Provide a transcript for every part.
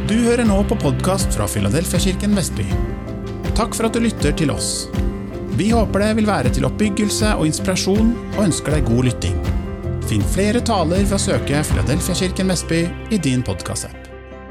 Du hører nå på podcast fra Filadelfia-kirken Vestby. Takk for at du lytter til oss. Vi håper det vil være til oppbyggelse og inspirasjon, og ønsker deg god lytting. Finn flere taler ved å søke Filadelfia-kirken Vestby i din podcast-app.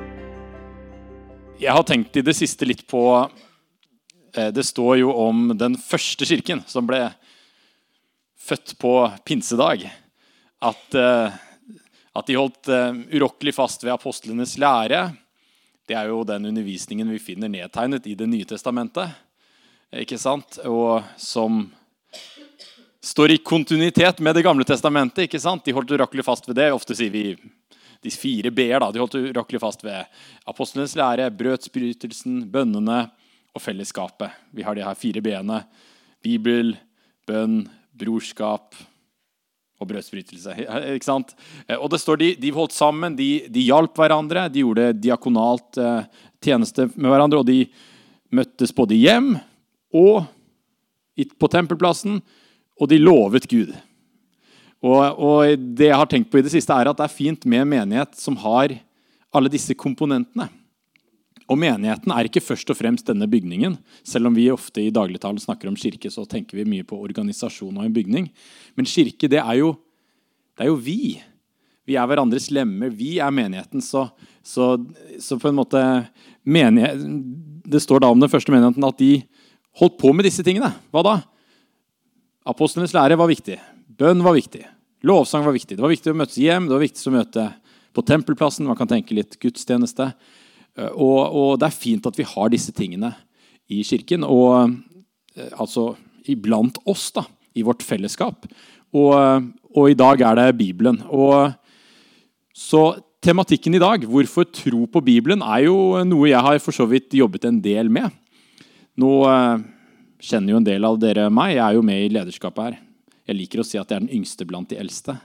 Jeg har tenkt i det siste litt på, det står jo om den første kirken som ble født på pinsedag, at de holdt urokkelig fast ved apostlenes lære. Det er jo den undervisningen vi finner nedtegnet i det nye testamentet, ikke sant? Og som står i kontinuitet med det gamle testamentet, ikke sant? De holdt urokkelig fast ved det. Ofte sier vi de 4 B-er da. De holdt urokkelig fast ved apostlenes lære, brødsbrytelsen, bønnene og fellesskapet. Vi har de her 4 B-ene: Bibel, bønn, brorskap og brødsbrytelse, ikke sant? Og det står de holdt sammen, de hjalp hverandre, de gjorde diakonalt tjeneste med hverandre, og de møttes både hjem og på tempelplassen, og de lovet Gud. Og det jeg har tenkt på i det siste er at det er fint med menighet som har alle disse komponentene. Og menigheten er ikke først og fremst denne bygningen. Selv om vi ofte i dagligtalen snakker om kirke, så tenker vi mye på organisasjon og en bygning. Men kirke, det er jo vi. Vi er hverandres lemmer. Vi er menigheten. Så på en måte, det står da om den første menigheten at de holdt på med disse tingene. Hva da? Apostlenes lære var viktig. Bønn var viktig. Lovsang var viktig. Det var viktig å møtes hjem. Det var viktig å møte på tempelplassen. Man kan tenke litt gudstjeneste. Og det er fint at vi har disse tingene i kirken, og altså iblant oss da, i vårt fellesskap. Og i dag er det Bibelen. Og så tematikken i dag, hvorfor tro på Bibelen, er jo noe jeg har for så vidt jobbet en del med. Nå kjenner jo en del av dere meg, jeg er jo med i lederskapet her. Jeg liker å si at jeg er den yngste blant de eldste.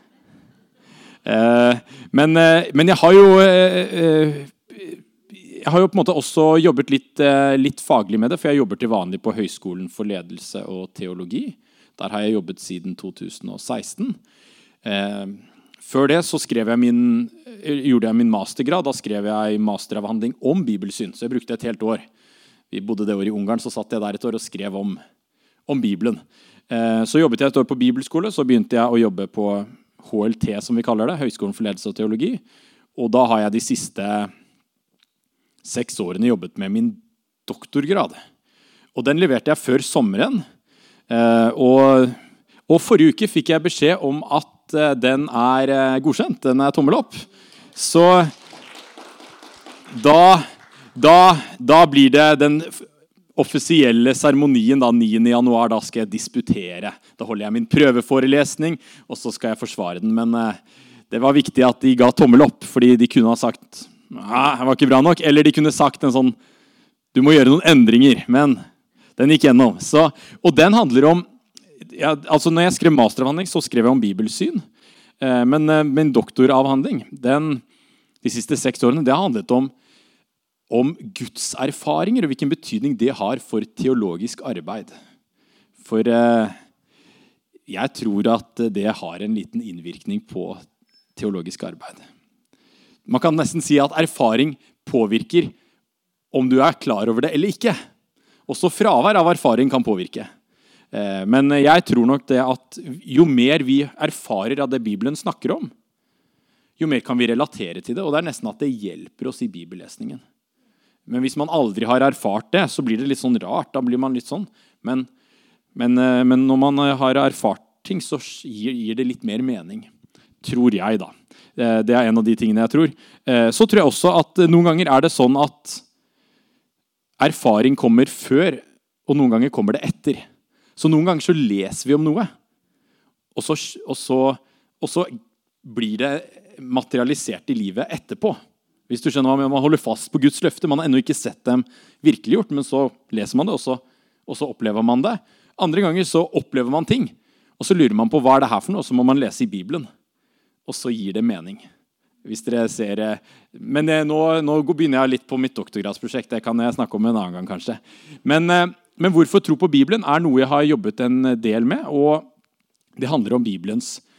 Men jeg har jo på en måte også jobbet litt faglig med det, for jeg jobber til vanlig på Høgskolen for ledelse og teologi. Der har jeg jobbet siden 2016. Før det så gjorde jeg min mastergrad. Da skrev jeg masteravhandling om bibelsyn, så jeg brukte et helt år. Vi bodde det året i Ungarn, så satt jeg der et år og skrev om Bibelen. Så jobbet jeg et år på bibelskole, så begynte jeg å jobbe på HLT, som vi kaller det, Høgskolen for ledelse og teologi. Og da har jeg de siste 6 årene jobbet med min doktorgrad. Og den leverte jeg før sommeren. Og forrige uke fikk jeg beskjed om at den er godkjent. Den er tommel opp. Så da blir det den offisielle seremonien da, 9. januar. Da skal jeg disputere. Da holder jeg min prøveforelesning, og så skal jeg forsvare den. Men det var viktig at de ga tommel opp, fordi de kunne ha sagt det var ikke bra nok, eller de kunne sagt en sånn, du må gjøre noen endringer, men den gikk gjennom. Og den handler om, altså når jeg skrev masteravhandling, så skrev jeg om bibelsyn, men doktoravhandling, de siste 6 årene, det har handlet om Guds erfaringer, og hvilken betydning det har for teologisk arbeid. For jeg tror at det har en liten innvirkning på teologisk arbeid. Man kan nesten si at erfaring påvirker om du er klar over det eller ikke. Også fravær av erfaring kan påvirke. Men jeg tror nok det at jo mer vi erfarer av det Bibelen snakker om, jo mer kan vi relatere til det, og det er nesten at det hjelper oss i bibellesningen. Men hvis man aldri har erfart det, så blir det litt sånn rart, da blir man litt sånn. Men når man har erfart ting, så gir det litt mer mening. Tror jeg da. Det er en av de tingene jeg tror. Så tror jeg også at noen ganger er det sånn at erfaring kommer før, og noen ganger kommer det etter. Så noen ganger så leser vi om noe, og så blir det materialisert i livet etterpå. Hvis du skjønner hva man holder fast på Guds løfte, man har ennå ikke sett dem virkeliggjort, men så leser man det, og så opplever man det. Andre ganger så opplever man ting, og så lurer man på hva er det her for noe, og så må man lese i Bibelen. Og så gir det mening. Hvis dere ser, men nå begynner jeg litt på mitt doktorgradsprosjekt, det kan jeg snakke om en annen gang kanskje. Men hvorfor tro på Bibelen er noe jeg har jobbet en del med, og det handler om Bibelens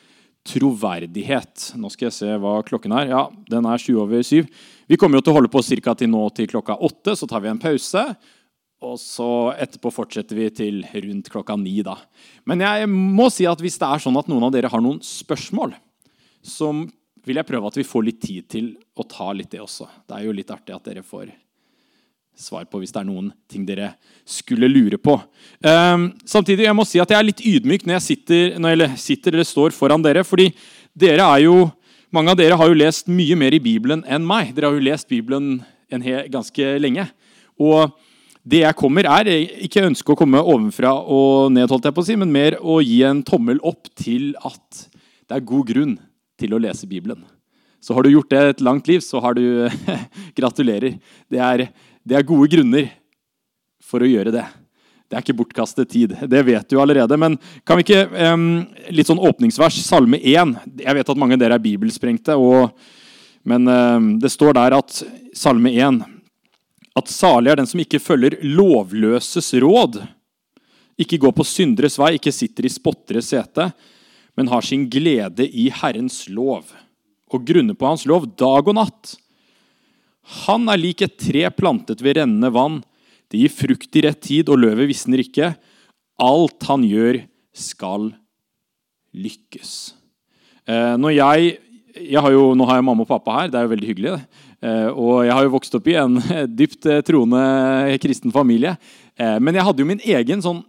troverdighet. Nå skal jeg se hva klokken er. Ja, den er 7:07. Vi kommer jo til å holde på cirka til nå til klokka 8, så tar vi en pause. Og så etterpå fortsetter vi til rundt klokka 9 da. Men jeg må si at hvis det er sånn at noen av dere har noen spørsmål, så vil jeg prøve at vi får litt tid til å ta litt det også. Det er jo litt artig at dere får svar på hvis det er noen ting dere skulle lure på. Samtidig, jeg må si at jeg er litt ydmyk når jeg sitter eller står foran dere, fordi dere er jo, mange av dere har jo lest mye mer i Bibelen enn meg. Dere har jo lest Bibelen ganske lenge. Og det jeg kommer ikke ønske å komme ovenfra og ned, holdt jeg på å si, men mer å gi en tommel opp til at det er god grunn til å lese Bibelen. Så har du gjort det et langt liv, så har du gratulerer. Det er gode grunner for å gjøre det. Det er ikke bortkastet tid. Det vet du allerede. Men kan vi ikke, litt sånn åpningsvers, Salme 1. Jeg vet at mange av dere er bibelsprengte, men det står der at Salme 1, at salig er den som ikke følger lovløses råd, ikke går på synderes vei, ikke sitter i spotteres sete, men har sin glede i Herrens lov, og grunner på hans lov dag og natt. Han er lik et tre plantet ved rennende vann. Det gir frukt i rett tid, og løvet visner ikke. Alt han gjør skal lykkes. Nå har jeg mamma og pappa her, det er jo veldig hyggelig det. Og jeg har jo vokst opp i en dypt troende kristen familie. Men jeg hadde jo min egen sånn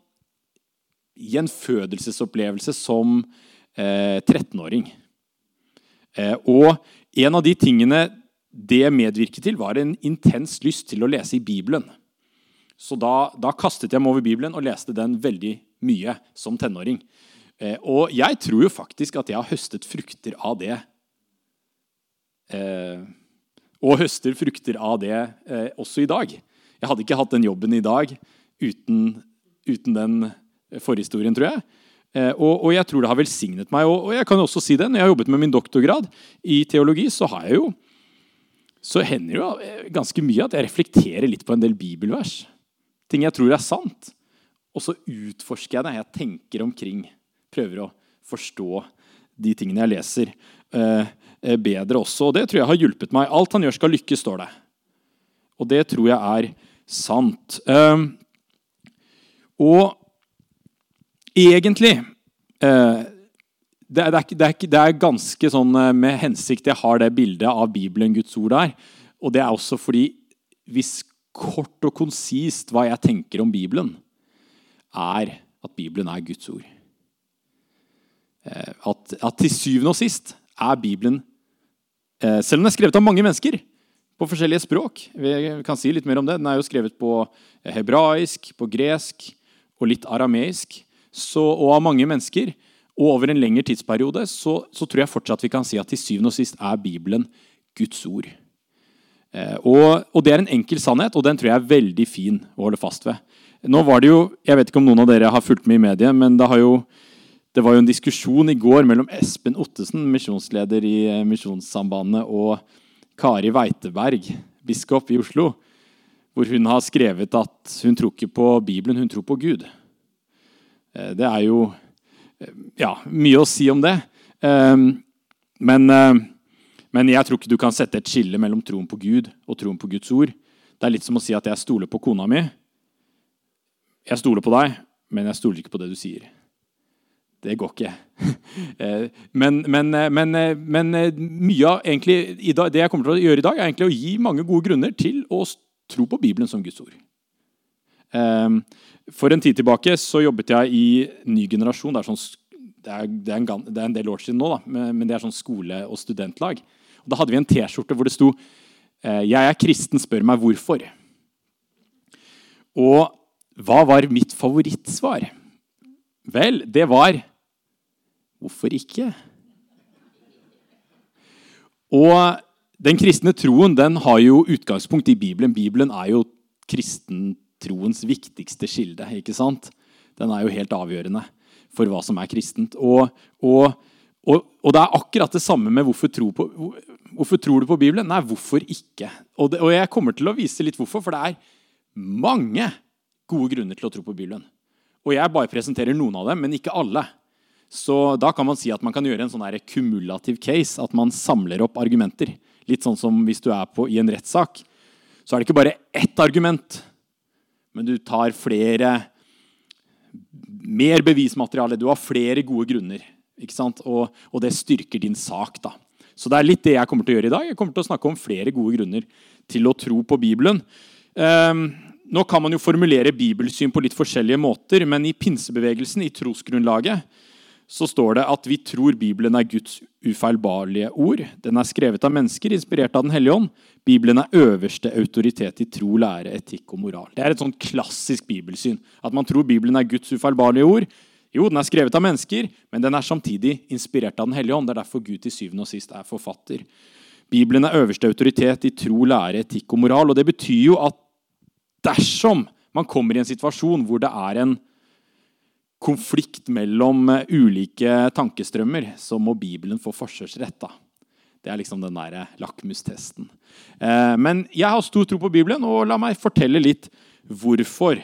gjenfødelsesopplevelse som 13-åring. Og en av de tingene det medvirket til var en intens lyst til å lese i Bibelen. Så da kastet jeg meg over Bibelen og leste den veldig mye som tenåring. Og jeg tror jo faktisk at jeg har høstet frukter av det. Og høster frukter av det også i dag. Jeg hadde ikke hatt den jobben i dag uten den forhistorien, tror jeg. Og jeg tror det har velsignet meg. Og jeg kan også si det, når jeg har jobbet med min doktorgrad i teologi, så hender det ganske mye at jeg reflekterer litt på en del bibelvers. Ting jeg tror er sant. Og så utforsker jeg det. Jeg tenker omkring, prøver å forstå de tingene jeg leser bedre også, og det tror jeg har hjulpet meg. Alt han gjør skal lykkes, står det. Og det tror jeg er sant. Og egentlig, det er ganske sånn med hensikt jeg har det bildet av Bibelen, Guds ord der, og det er også fordi hvis kort og konsist hva jeg tenker om Bibelen, er at Bibelen er Guds ord. At til syvende og sist er Bibelen, selv om den er skrevet av mange mennesker på forskjellige språk, vi kan si litt mer om det, den er jo skrevet på hebraisk, på gresk og litt arameisk, og av mange mennesker, og over en lengre tidsperiode, så tror jeg fortsatt vi kan si at til syvende og sist er Bibelen Guds ord. Og det er en enkel sannhet, og den tror jeg er veldig fin å holde fast ved. Nå var det jo, jeg vet ikke om noen av dere har fulgt med i mediet, men det var jo en diskusjon i går mellom Espen Ottesen, misjonsleder i Misjonssambandet, og Kari Weiteberg, biskop i Oslo, hvor hun har skrevet at hun tror ikke på Bibelen, hun tror på Gud. Det er jo mye å si om det. Men jeg tror ikke du kan sette et skille mellom troen på Gud og troen på Guds ord. Det er litt som å si at jeg stoler på kona mi. Jeg stoler på deg, men jeg stoler ikke på det du sier. Det går ikke. Men mye av egentlig, det jeg kommer til å gjøre i dag, er egentlig å gi mange gode grunner til å tro på Bibelen som Guds ord. For en tid tilbake så jobbet jeg i Ny Generasjon. Det er en del år siden nå, da, men det er sånn skole- og studentlag. Og da hadde vi en t-skjorte hvor det sto «Jeg er kristen, spør meg hvorfor». Og hva var mitt favorittsvar? Vel, det var «Hvorfor ikke?» Og den kristne troen, den har jo utgangspunkt i Bibelen. Bibelen er jo kristentroens viktigste kilde, ikke sant? Den er jo helt avgjørende for hva som er kristent. Og det er akkurat det samme med hvorfor tror du på Bibelen? Nei, hvorfor ikke? Og jeg kommer til å vise litt hvorfor, for det er mange gode grunner til å tro på Bibelen. Og jeg bare presenterer noen av dem, men ikke alle. Så da kan man si at man kan gjøre en sånn her kumulativ case, at man samler opp argumenter. Litt sånn som hvis du i en rettssak, så det ikke bare ett argument, men du tar mer bevismateriale, du har flere gode grunner, ikke sant? Og det styrker din sak da. Så det litt det jeg kommer til å gjøre i dag. Jeg kommer til å snakke om flere gode grunner til å tro på Bibelen. Nå kan man jo formulere bibelsyn på litt forskjellige måter, men i pinsebevegelsen, i trosgrunnlaget, så står det at vi tror Bibelen Guds ufeilbarlige ord. Den skrevet av mennesker, inspirert av den hellige ånd. Bibelen øverste autoritet i tro, lære, etikk og moral. Det et sånn klassisk bibelsyn, at man tror Bibelen Guds ufeilbarlige ord. Jo, den skrevet av mennesker, men den samtidig inspirert av den hellige ånd. Det derfor Gud til syvende og sist forfatter. Bibelen øverste autoritet i tro, lære, etikk og moral, og det betyr jo at dersom man kommer i en situasjon hvor det en konflikt mellom ulike tankestrømmer, så må Bibelen få forkjørsrett da. Det liksom den der lakmustesten. Men jeg har stor tro på Bibelen, og la meg fortelle litt hvorfor.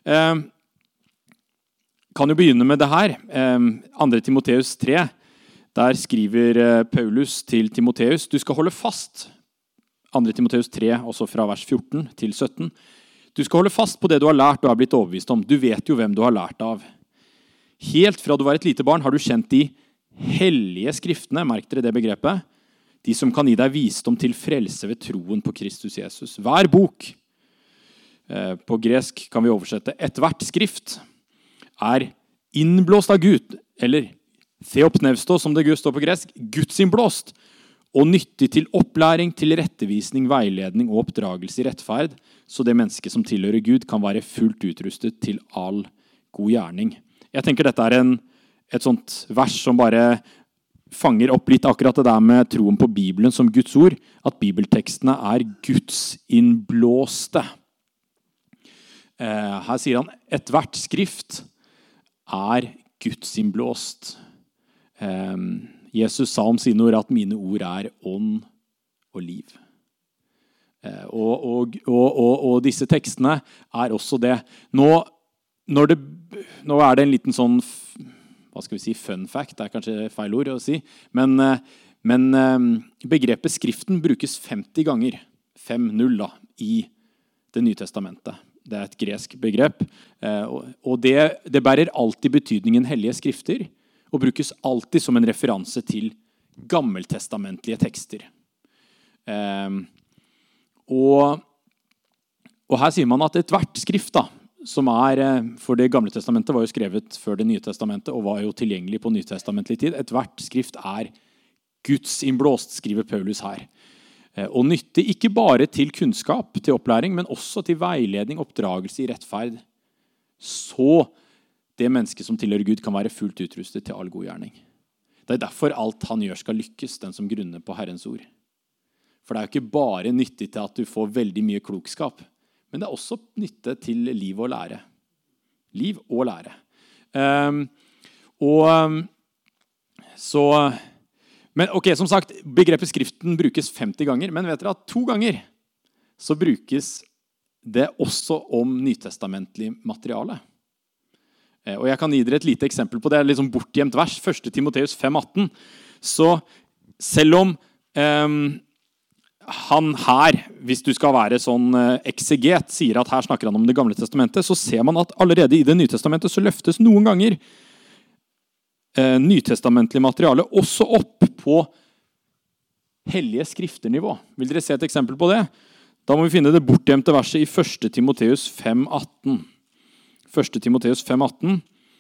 Kan jo begynne med det her. 2. Timoteus 3, der skriver Paulus til Timoteus, du skal holde fast. 2. Timoteus 3, også fra vers 14 til 17. Du skal holde fast på det du har lært og blitt overbevist om. Du vet jo hvem du har lært av. Helt fra du var et lite barn har du kjent de hellige skriftene, merk dere det begrepet, de som kan gi deg visdom til frelse ved troen på Kristus Jesus. Hver bok, på gresk kan vi oversette, hvert skrift innblåst av Gud, eller theopnevsto, som det står på gresk, Guds innblåst, og nyttig til opplæring, til rettevisning, veiledning og oppdragelse i rettferd, så det mennesket som tilhører Gud kan være fullt utrustet til all god gjerning. Jeg tenker dette et sånt vers som bare fanger opp litt akkurat det der med troen på Bibelen som Guds ord, at bibeltekstene Guds innblåste. Her sier han, hvert skrift Guds innblåst. Jesus sa om sine ord at mine ord ånd og liv. Og disse tekstene også det. Nå det en liten sånn, hva skal vi si, fun fact, det kanskje feil ord å si, men begrepet skriften brukes 50 ganger, 5-0 da, i det nye testamentet. Det et gresk begrep, og det bærer alltid betydningen hellige skrifter, og brukes alltid som en referanse til gammeltestamentlige tekster. Og her sier man at hvert skrift da, som for det gamle testamentet var jo skrevet før det nye testamentet, og var jo tilgjengelig på nytestamentlig tid. Hvert skrift Guds innblåst, skriver Paulus her. Og nyttig ikke bare til kunnskap, til opplæring, men også til veiledning, oppdragelse i rettferd. Så det mennesket som tilhører Gud kan være fullt utrustet til all god gjerning. Det derfor alt han gjør skal lykkes, den som grunner på Herrens ord. For det jo ikke bare nyttig til at du får veldig mye klokskap, men det også nytte til liv og lære. Liv og lære. Men ok, som sagt, begrepet skriften brukes 50 ganger, men vet dere at 2 ganger så brukes det også om nytestamentlig materiale. Og jeg kan gi dere et lite eksempel på det, litt sånn bortgjemt vers, 1. Timoteus 5,18. Så selv om han her, hvis du skal være sånn ekseget, sier at her snakker han om det gamle testamentet, så ser man at allerede i det nye testamentet så løftes noen ganger nytestamentlig materiale også opp på hellige skrifternivå. Vil dere se et eksempel på det? Da må vi finne det bortgjemte verset i 1. Timoteus 5,18. 1. Timoteus 5,18.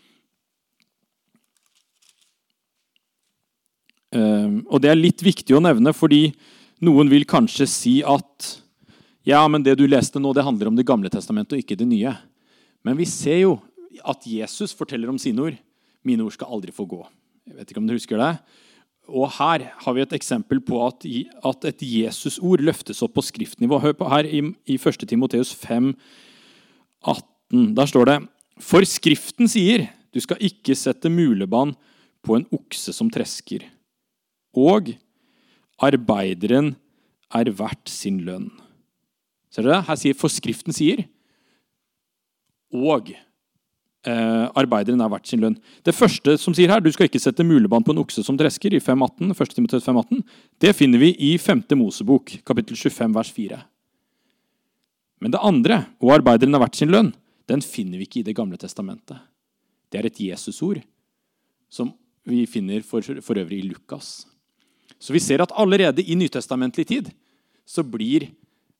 Og det litt viktig å nevne, fordi noen vil kanskje si at ja, men det du leste nå, det handler om det gamle testamentet og ikke det nye. Men vi ser jo at Jesus forteller om sine ord. Mine ord skal aldri få gå. Jeg vet ikke om du husker det. Og her har vi et eksempel på at et Jesus-ord løftes opp på skriftnivå. Hør på her i 1. Timoteus 5, 18. Der står det, for skriften sier, du skal ikke sette mulebånd på en okse som tresker. Og arbeideren verdt sin lønn. Ser dere det? Her sier, for skriften sier, og arbeideren er verdt sin lønn. Det første som sier her, du skal ikke sette mulebånd på en okse som tresker, i 5.18, 1. Timoteus 5.18, det finner vi i 5. Mosebok, kapittel 25, vers 4. Men det andre, og arbeideren er verdt sin lønn, den finner vi ikke i det gamle testamentet. Det er et Jesusord, som vi finner for øvrig i Lukas. Så vi ser at allerede i nytestamentlig tid, så blir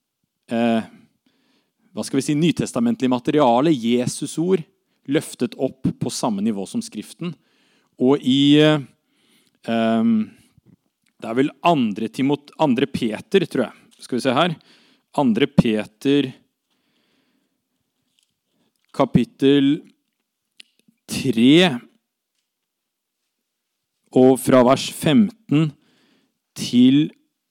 nytestamentlig materiale, Jesusord, løftet opp på samme nivå som skriften. Og det er vel 2. Peter, tror jeg. Skal vi se her. 2. Peter, kapittel 3, og fra vers 15 til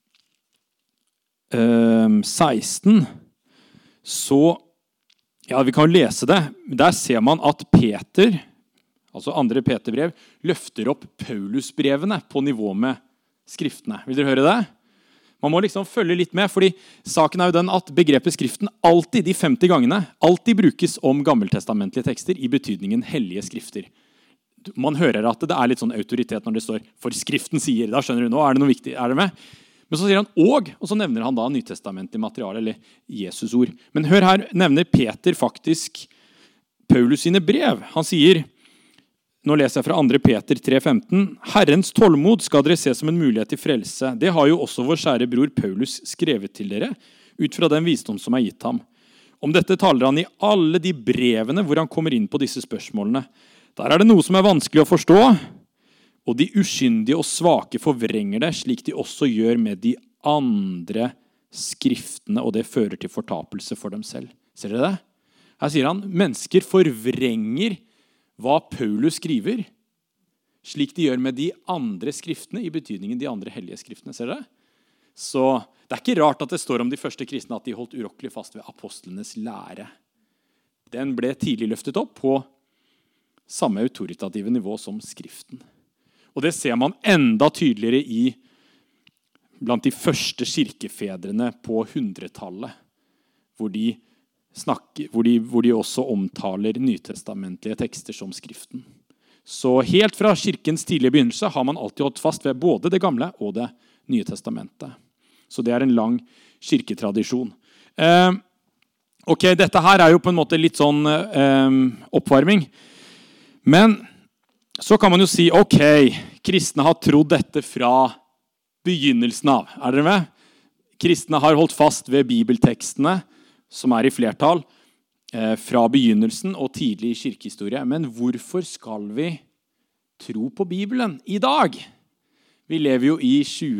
16, så ja, vi kan lese det. Der ser man at Peter, altså 2. Peterbrev, løfter opp Paulusbrevene på nivå med skriftene. Vil dere høre det? Man må liksom følge litt med, fordi saken er jo den at begrepet skriften alltid, de 50 gangene, alltid brukes om gammeltestamentlige tekster i betydningen hellige skrifter. Man hører at det er litt sånn autoritet når det står «for skriften sier», da skjønner du, nå er det noe viktig, er det med? Men så sier han og så nevner han da nytestamentlig materiale, eller Jesusord. Men hør her, nevner Peter faktisk Paulus sine brev. Han sier, nå leser jeg fra 2. Peter 3,15, «Herrens tålmod skal dere se som en mulighet til frelse. Det har jo også vår kjære bror Paulus skrevet til dere, ut fra den visdom som er gitt ham. Om dette taler han i alle de brevene hvor han kommer inn på disse spørsmålene. Der er det noe som er vanskelig å forstå, og de uskyndige og svake forvrenger det, slik de også gjør med de andre skriftene, og det fører til fortapelse for dem selv. Ser dere det? Her sier han, mennesker forvrenger hva Paulus skriver, slik de gjør med de andre skriftene, i betydningen de andre hellige skriftene. Ser dere? Så det er ikke rart at det står om de første kristne at de holdt urokkelig fast ved apostlenes lære. Den ble tidlig løftet opp på samme autoritative nivå som skriften. Og det ser man enda tydeligere blant de første kirkefedrene på 100-tallet, hvor de også omtaler nytestamentlige tekster som skriften. Så helt fra kirkens tidlige begynnelse har man alltid holdt fast ved både det gamle og det nye testamentet. Så det er en lang kirketradisjon. Ok, dette her er jo på en måte litt sånn oppvarming. Men så kan man jo si, ok, kristne har trodd dette fra begynnelsen av. Er dere med? Kristne har holdt fast ved bibeltekstene, som er i flertall, fra begynnelsen og tidlig i kirkehistorie. Men hvorfor skal vi tro på Bibelen i dag? Vi lever jo i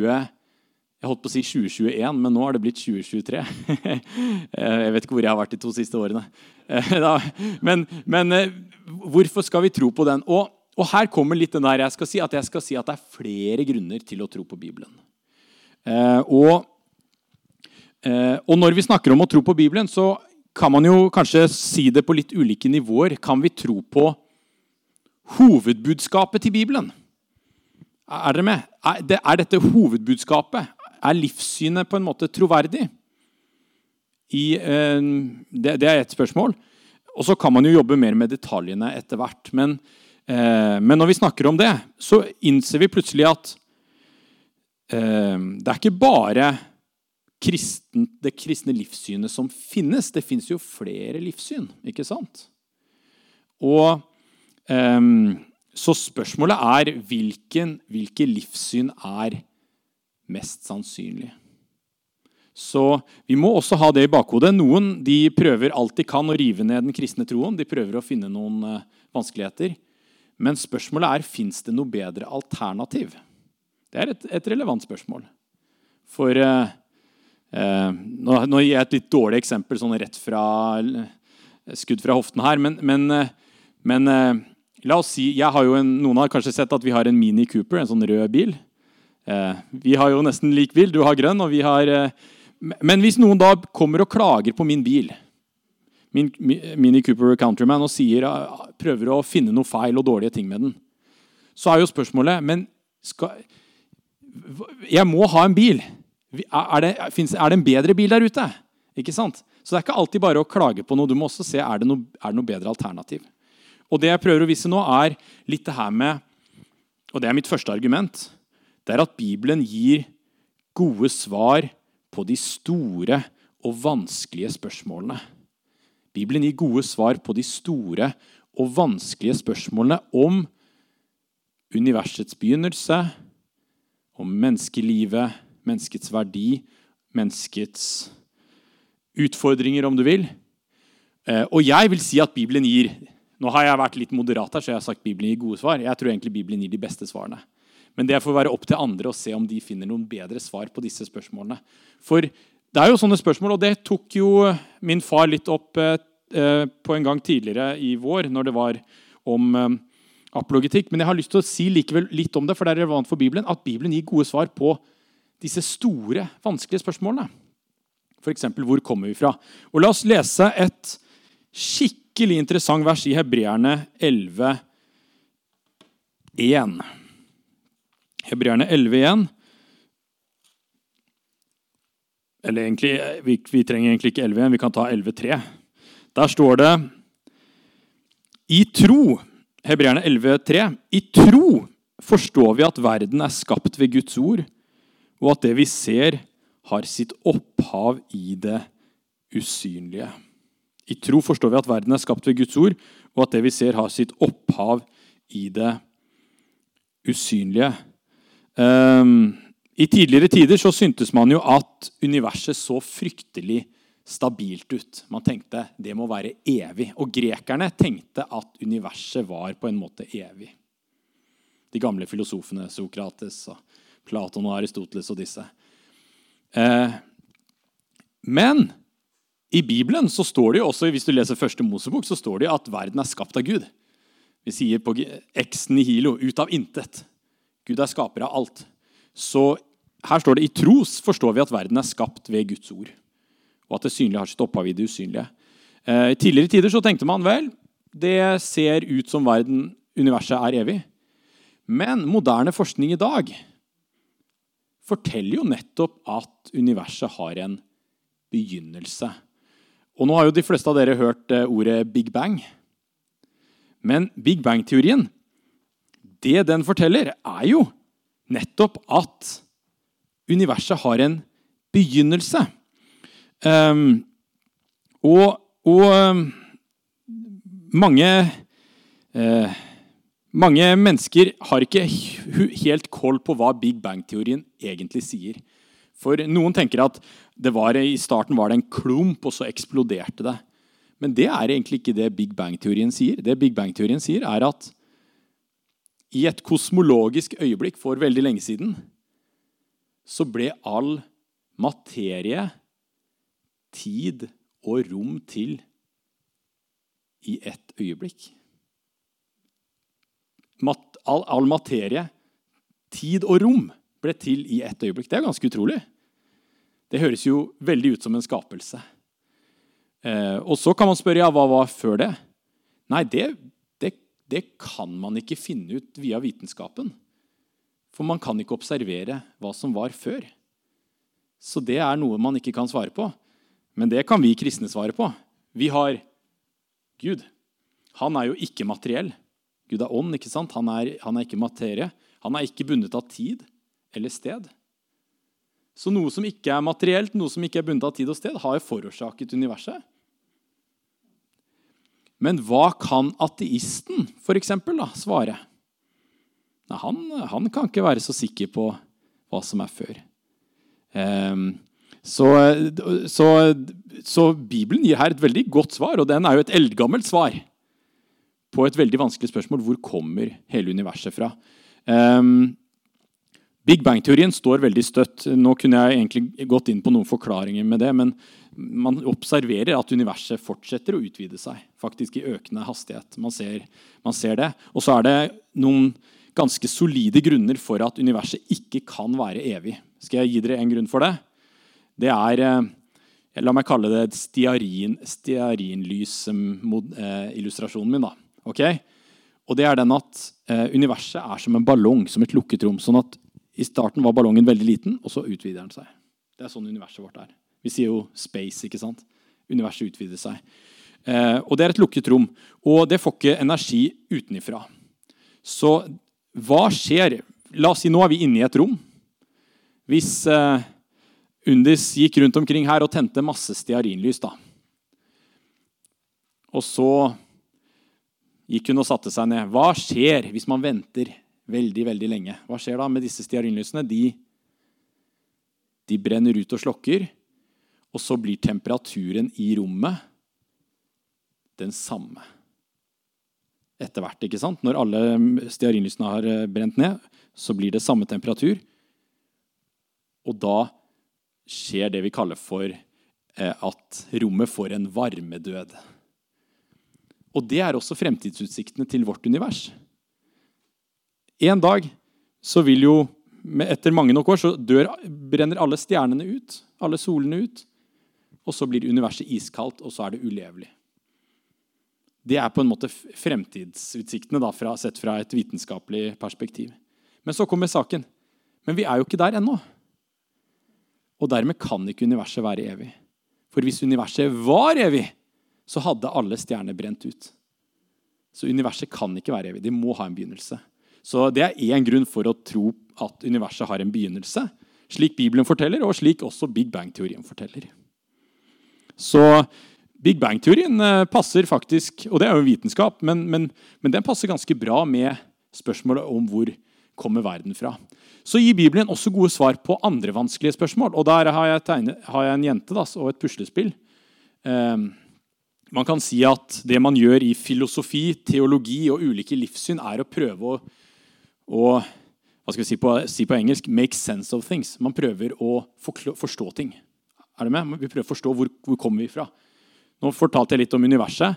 2021, men nå er det blitt 2023. Jeg vet ikke hvor jeg har vært de 2 siste årene. Men hvorfor skal vi tro på den? Og her kommer litt den der, jeg skal si at det er flere grunner til å tro på Bibelen. Og når vi snakker om å tro på Bibelen, så kan man jo kanskje si det på litt ulike nivåer. Kan vi tro på hovedbudskapet til Bibelen? Er dere med? Er dette hovedbudskapet? Er livssynet på en måte troverdig? Det er et spørsmål. Og så kan man jo jobbe mer med detaljene etter hvert. Men når vi snakker om det, så innser vi plutselig at det er ikke bare det kristne livssynet som finnes. Det finnes jo flere livssyn, ikke sant? Og så spørsmålet er hvilke livssyn er mest sannsynlig. Så vi må også ha det i bakhodet. Noen de prøver alt de kan å rive ned den kristne troen. De prøver å finne noen vanskeligheter. Men spørsmålet er, finnes det noe bedre alternativ? Det er et relevant spørsmål. For nå gir jeg et litt dårlig eksempel, sånn rett fra skudd fra hoften her, men la oss si, noen har kanskje sett at vi har en Mini Cooper, en sånn rød bil. Vi har jo nesten lik bil, du har grønn, og vi har... Men hvis noen da kommer og klager på min bil, min Mini Cooper Countryman, og prøver å finne noe feil og dårlige ting med den, så er jo spørsmålet, men jeg må ha en bil. Er det en bedre bil der ute? Ikke sant? Så det er ikke alltid bare å klage på noe. Du må også se, er det noe bedre alternativ? Og det jeg prøver å vise nå litt det her med, og det mitt første argument, det at Bibelen gir gode svar på de store og vanskelige spørsmålene. Bibelen gir gode svar på de store og vanskelige spørsmålene om universets begynnelse, om menneskelivet, menneskets verdi, menneskets utfordringer, om du vil. Og jeg vil si at Bibelen gir, nå har jeg vært litt moderat her, så jeg har sagt Bibelen gir gode svar. Jeg tror egentlig Bibelen gir de beste svarene. Men det får være opp til andre å se om de finner noen bedre svar på disse spørsmålene. For det jo sånne spørsmål, og det tok jo min far litt opp på en gang tidligere i vår, når det var om apologetikk. Men jeg har lyst til å si likevel litt om det, for det relevant for Bibelen, at Bibelen gir gode svar på disse store, vanskelige spørsmålene. For eksempel, hvor kommer vi fra? Og la oss lese et skikkelig interessant vers i Hebreerne 11, 1. Hebreerne 11,1. Eller egentlig, vi trenger egentlig ikke 11,1, vi kan ta 11,3. Der står det, i tro, Hebreerne 11,3, i tro forstår vi at verden skapt ved Guds ord, og at det vi ser har sitt opphav i det usynlige. I tro forstår vi at verden skapt ved Guds ord, og at det vi ser har sitt opphav i det usynlige. I tidligere tider så syntes man jo at universet så fryktelig stabilt ut. Man tenkte det må være evig. Og grekerne tenkte at universet var på en måte evig. De gamle filosofene, Sokrates, Platon og Aristoteles og disse. Men i Bibelen så står det jo også, hvis du leser første Mosebok, så står det at verden skapt av Gud. Vi sier på ex nihilo, ut av intet. Gud skaper av alt. Så her står det, i tro forstår vi at verden skapt ved Guds ord, og at det synlige har sitt opphav i det usynlige. I tidligere tider så tenkte man, vel, det ser ut som universet evig. Men moderne forskning i dag forteller jo nettopp at universet har en begynnelse. Og nå har jo de fleste av dere hørt ordet Big Bang. Men Big Bang-teorien, det den forteller, jo nettopp at universet har en begynnelse. Mange mennesker har ikke helt koll på hva Big Bang-teorien egentlig sier. For noen tenker at i starten var det en klump, og så eksploderte det. Men det egentlig ikke det Big Bang-teorien sier. Det Big Bang-teorien sier at i et kosmologisk øyeblikk for veldig lenge siden, så ble all materie, tid og rom til i ett øyeblikk. All materie, tid og rom ble til i ett øyeblikk. Det ganske utrolig. Det høres jo veldig ut som en skapelse. Og så kan man spørre, hva var før det? Nei, det kan man ikke finne ut via vitenskapen. For man kan ikke observere hva som var før. Så det noe man ikke kan svare på. Men det kan vi kristne svare på. Vi har Gud. Han jo ikke materiell. Gud ånd, ikke sant? Han ikke materie. Han ikke bundet av tid eller sted. Så noe som ikke materielt, noe som ikke bundet av tid og sted, har forårsaket universet. Men hva kan ateisten, for eksempel, svare? Nei, han kan ikke være så sikker på hva som før. Så Bibelen gir her et veldig godt svar, og den jo et eldgammelt svar på et veldig vanskelig spørsmål. Hvor kommer hele universet fra? Big Bang-teorien står veldig støtt. Nå kunne jeg egentlig gått inn på noen forklaringer med det, men man observerer at universet fortsetter å utvide seg, faktisk i økende hastighet. Man ser det. Og så det noen ganske solide grunner for at universet ikke kan være evig. Skal jeg gi dere en grunn for det? Det la meg kalle det stearinlys-illustrasjonen min da. Okay? Og det den at universet som en ballong, som et lukket rom, sånn at i starten var ballongen veldig liten, og så utvider den seg. Det sånn universet vårt Vi sier jo space, ikke sant? Universet utvider seg. Og det et lukket rom, og det får ikke energi utenifra. Så hva skjer? La oss si, nå vi inne i et rom. Hvis Undis gikk rundt omkring her og tente masse stearinlys da. Og så gikk hun og satte seg ned. Hva skjer hvis man venter veldig, veldig lenge? Hva skjer da med disse stearinlysene? De brenner ut og slokker, og så blir temperaturen i rommet den samme. Etter hvert, ikke sant? Når alle stearinlysene har brent ned, så blir det samme temperatur. Og da skjer det vi kaller for at rommet får en varmedød. Og det også fremtidsutsiktene til vårt univers. En dag så vil jo, etter mange nok år, så brenner alle stjernene ut, alle solene ut, og så blir universet iskaldt, og så det ulevelig. Det på en måte fremtidsutsiktene da, sett fra et vitenskapelig perspektiv. Men så kommer saken. Men vi jo ikke der ennå. Og dermed kan ikke universet være evig. For hvis universet var evig, så hadde alle stjerner brent ut. Så universet kan ikke være evig. Det må ha en begynnelse. Så det en grunn for å tro at universet har en begynnelse, slik Bibelen forteller, og slik også Big Bang-teorien forteller. Så Big Bang-teorien passer faktisk, og det jo en vitenskap, men den passer ganske bra med spørsmålet om hvor kommer verden fra. Så gir Bibelen også gode svar på andre vanskelige spørsmål, og der har jeg en jente da, og et puslespill. Man kan si at det man gjør i filosofi, teologi og ulike livssyn å prøve å hva skal vi si på engelsk, make sense of things. Man prøver å forstå ting. Det med? Vi prøver å forstå hvor kommer vi fra. Nå fortalte jeg litt om universet.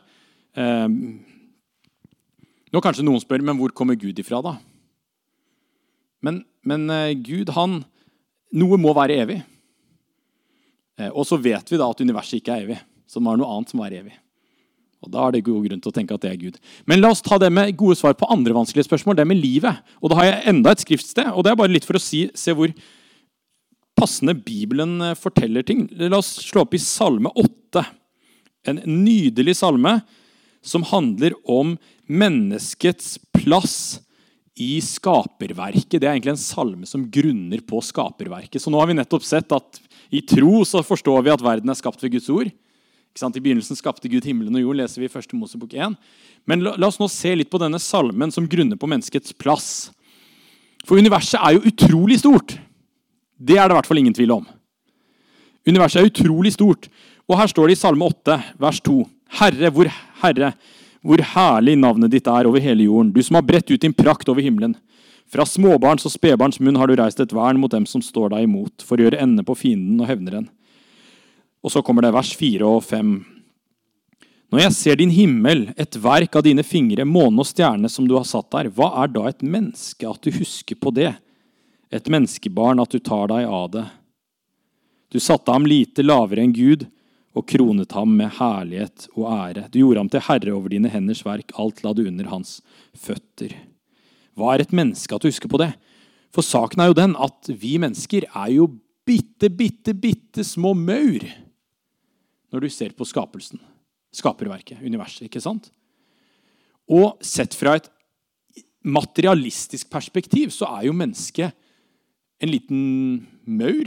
Nå kanskje noen spør, men hvor kommer Gud ifra da? Men Gud, noe må være evig. Og så vet vi da at universet ikke evig. Så det var noe annet som var evig. Og da det god grunn til å tenke at det Gud. Men la oss ta det med gode svar på andre vanskelige spørsmål, det med livet. Og da har jeg enda et skriftsted, og det bare litt for å se hvor passende Bibelen forteller ting. La oss slå opp i Salme 8. En nydelig salme som handler om menneskets plass i skaperverket. Det egentlig en salme som grunner på skaperverket. Så nå har vi nettopp sett at i tro så forstår vi at verden skapt ved Guds ord. Ikke sant? I begynnelsen skapte Gud himmelen og jord, leser vi i 1. Mosebok 1. Men la oss nå se litt på denne salmen som grunner på menneskets plass. For universet jo utrolig stort. Det det i hvert fall ingen tvil om. Universet utrolig stort. Og her står det i Salme 8, vers 2. Herre, hvor herlig navnet ditt over hele jorden. Du som har bredt ut din prakt over himmelen. Fra småbarns og spedbarns munn har du reist et vern mot dem som står deg imot, for å gjøre ende på fienden og hevneren. Og så kommer det vers 4 og 5. Når jeg ser din himmel, et verk av dine fingre, måne og stjerne som du har satt der, hva da et menneske at du husker på det? Et menneskebarn at du tar deg av det. Du satte ham lite lavere enn Gud, og kronet ham med herlighet og ære. Du gjorde ham til herre over dine henders verk, alt la du under hans føtter. Hva et menneske at du husker på det? For saken jo den at vi mennesker jo bitte små maur når du ser på skapelsen, skaperverket, universet, ikke sant? Og sett fra et materialistisk perspektiv så jo mennesket en liten maur.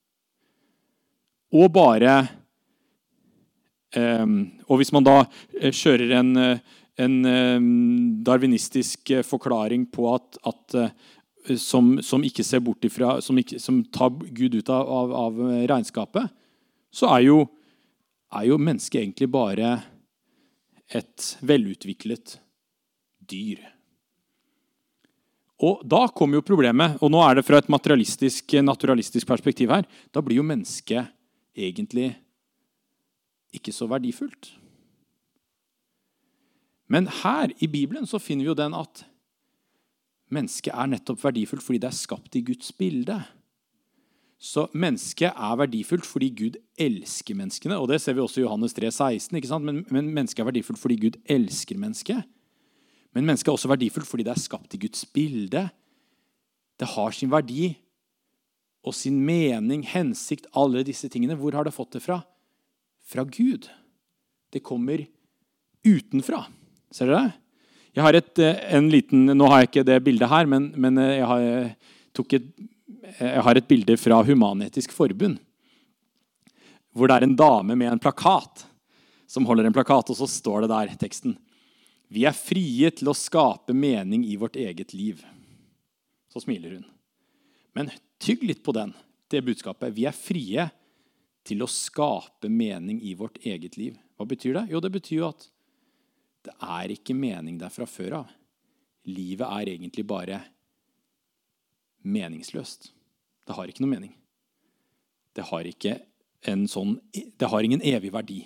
Og bare og hvis man da kjører en darwinistisk forklaring på at som ikke ser bort ifra, som tar Gud ut av regnskapet, så jo mennesket egentlig bare et velutviklet dyr. Og da kommer jo problemet, og nå det fra et materialistisk, naturalistisk perspektiv her, da blir jo mennesket egentlig ikke så verdifullt. Men her i Bibelen så finner vi jo den at mennesket nettopp verdifullt fordi det skapt i Guds bilde. Så mennesket verdifullt fordi Gud elsker menneskene, og det ser vi også i Johannes 3,16, ikke sant? Men mennesket verdifullt fordi Gud elsker mennesket. Men mennesket også verdifullt fordi det skapt i Guds bilde. Det har sin verdi og sin mening, hensikt, alle disse tingene. Hvor har det fått det fra? Fra Gud. Det kommer utenfra. Ser dere det? Jeg har nå har jeg ikke det bildet her, men jeg har et bilde fra Human-Etisk Forbund, hvor det en dame med en plakat, som holder en plakat, og så står det der teksten: Vi frie til å skape mening i vårt eget liv. Så smiler hun. Men tygg litt på det budskapet. Vi frie til å skape mening i vårt eget liv. Hva betyr det? Jo, det betyr jo at det ikke mening der fra før av. Livet egentlig bare meningsløst. Det har ikke noe mening. Det har ingen evig verdi.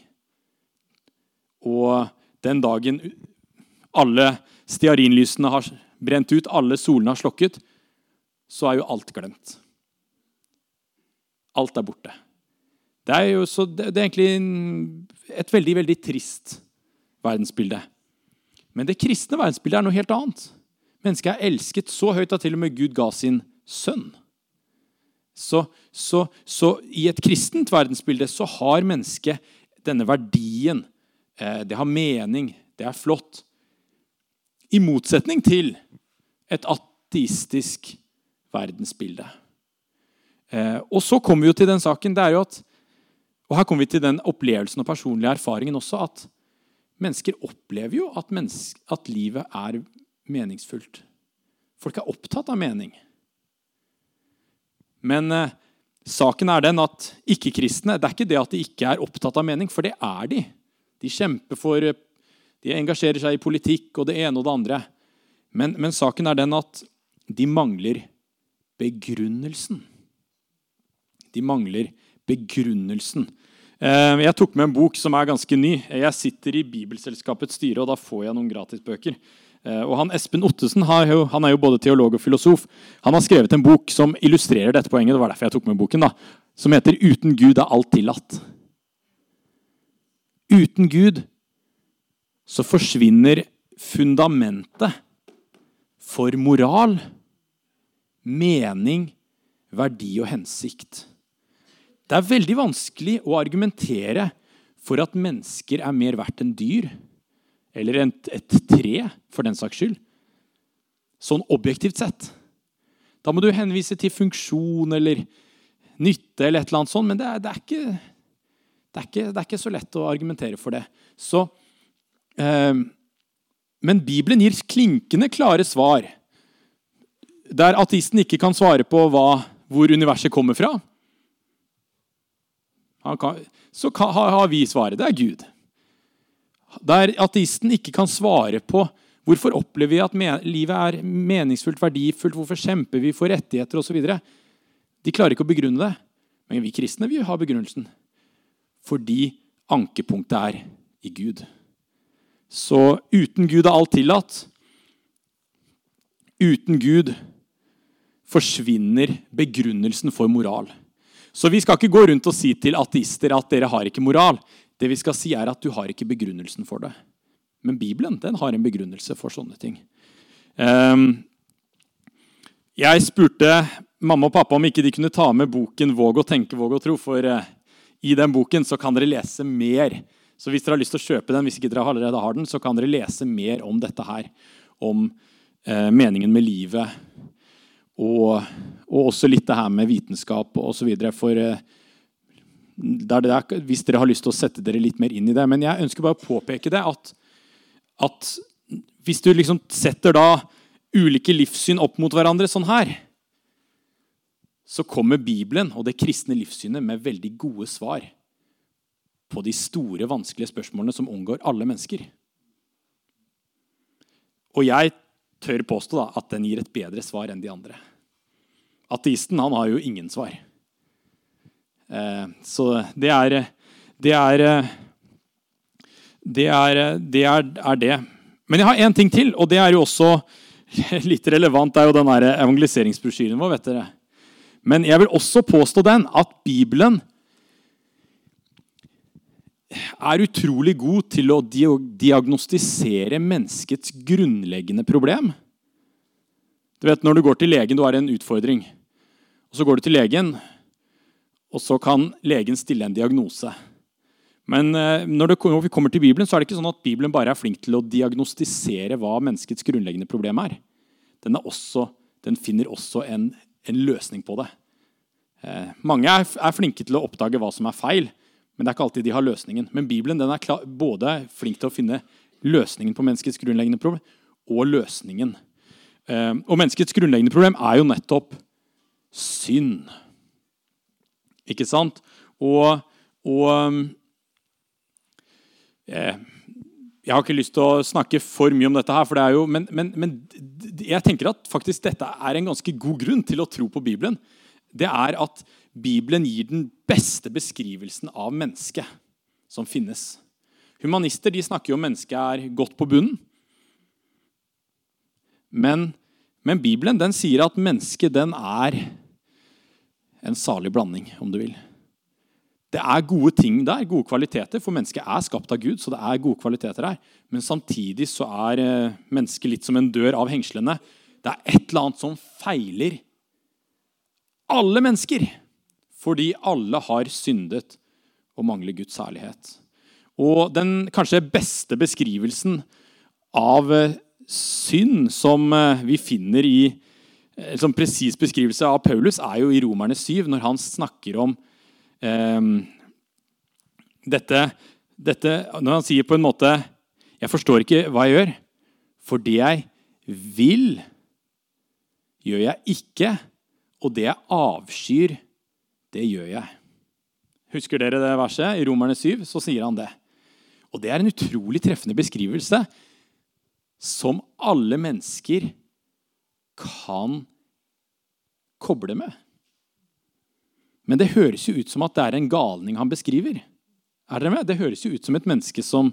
Og den dagen alle stearinlysene har brent ut, alle solene har slokket, så jo alt glemt. Alt borte. Det egentlig et veldig, veldig trist verdensbilde. Men det kristne verdensbildet noe helt annet. Mennesket elsket så høyt at til og med Gud ga sin sønn. Så i et kristent verdensbilde så har mennesket denne verdien. Det har mening, det flott. I motsetning til et ateistisk verdensbilde. Og så kommer vi jo til den saken, det jo at, og her kommer vi til den opplevelsen og personlige erfaringen også, at mennesker opplever jo at livet meningsfullt. Folk opptatt av mening. Men saken den at ikke-kristne, det ikke det at de ikke opptatt av mening, for det de. De kjemper for, de engasjerer seg i politikk og det ene og det andre. Men saken den at de mangler begrunnelsen. De mangler begrunnelsen. Jeg tok med en bok som ganske ny. Jeg sitter i Bibelselskapets styre, og da får jeg noen gratisbøker. Og Espen Ottesen, han jo både teolog og filosof. Han har skrevet en bok som illustrerer dette poenget, det var derfor jeg tok med boken, da, som heter «Uten Gud alt tillatt». Uten Gud så forsvinner fundamentet for moral, mening, verdi og hensikt. Det veldig vanskelig å argumentere for at mennesker mer verdt enn dyr, eller et tre, for den saks skyld. Sånn objektivt sett. Da må du henvise til funksjon, eller nytte, eller et eller annet sånt, men det ikke så lett å argumentere for det. Men Bibelen gir klinkende klare svar, der ateisten ikke kan svare på hvor universet kommer fra. Så har vi svaret, det Gud. Der ateisten ikke kan svare på hvorfor opplever vi at livet meningsfullt, verdifullt, hvorfor kjemper vi for rettigheter og så videre. De klarer ikke å begrunne det, men vi kristne vi har begrunnelsen. Fordi ankepunktet i Gud. Så uten Gud alt tillatt, uten Gud forsvinner begrunnelsen for moral. Så vi skal ikke gå rundt og si til ateister at dere har ikke moral. Det vi skal si at du har ikke begrunnelsen for det. Men Bibelen, den har en begrunnelse for sånne ting. Jeg spurte mamma og pappa om ikke de kunne ta med boken «Våg å tenke, våg å tro», for i den boken så kan dere lese mer. Så hvis dere har lyst til å kjøpe den, hvis ikke dere allerede har den, så kan dere lese mer om dette her, om meningen med livet, og også litt det her med vitenskap og så videre, for hvis dere har lyst til å sette dere litt mer inn i det. Men jeg ønsker bare å påpeke det, at hvis du liksom setter da ulike livssyn opp mot hverandre sånn her, så kommer Bibelen og det kristne livssynet med veldig gode svar på de store, vanskelige spørsmålene som omgår alle mennesker. Og jeg tør påstå da, at den gir et bedre svar enn de andre. Ateisten, han har jo ingen svar. Så det det. Men jeg har en ting til, og det jo også litt relevant, det jo den der evangeliseringsbrosjyren vår, vet dere. Men jeg vil også påstå at Bibelen utrolig god til å diagnostisere menneskets grunnleggende problem. Du vet, når du går til legen, du har en utfordring. Og så går du til legen, og så kan legen stille en diagnose. Men når vi kommer til Bibelen, så er det ikke sånn at Bibelen bare er flink til å diagnostisere hva menneskets grunnleggende problem er. Den finner også en løsning på det. Mange er flinke til å oppdage hva som er feil, men det er ikke alltid de har løsningen. Men Bibelen den er både flink til å finne løsningen på menneskets grunnleggende problem, og løsningen. Og menneskets grunnleggende problem er jo nettopp synd. Ikke sant? Jeg har ikke lyst til å snakke for mye om dette her, for det er jo, men jeg tenker at faktisk dette er en ganske god grunn til å tro på Bibelen. Det er at Bibelen gir den beste beskrivelsen av mennesket som finnes. Humanister de snakker jo om mennesket er godt på bunnen. Men Bibelen den sier at mennesket den er en salig blanding, om du vil. Det er gode ting der, gode kvaliteter, for mennesket er skapt av Gud, så det er gode kvaliteter der. Men samtidig så er mennesket litt som en dør av hengslene. Det er et eller annet som feiler alle mennesker, fordi alle har syndet og mangler Guds herlighet. Og den kanskje beste beskrivelsen av synd som vi finner i en sånn presis beskrivelse av Paulus er jo i Romerne 7, når han snakker om dette, når han sier på en måte, jeg forstår ikke hva jeg gjør, for det jeg vil, gjør jeg ikke, og det jeg avskyr, det gjør jeg. Husker dere det verset? I Romerne 7 så sier han det. Og det er en utrolig treffende beskrivelse som alle mennesker kan koble med. Men det høres jo ut som at det er en galning han beskriver. Er dere med? Det høres jo ut som et menneske som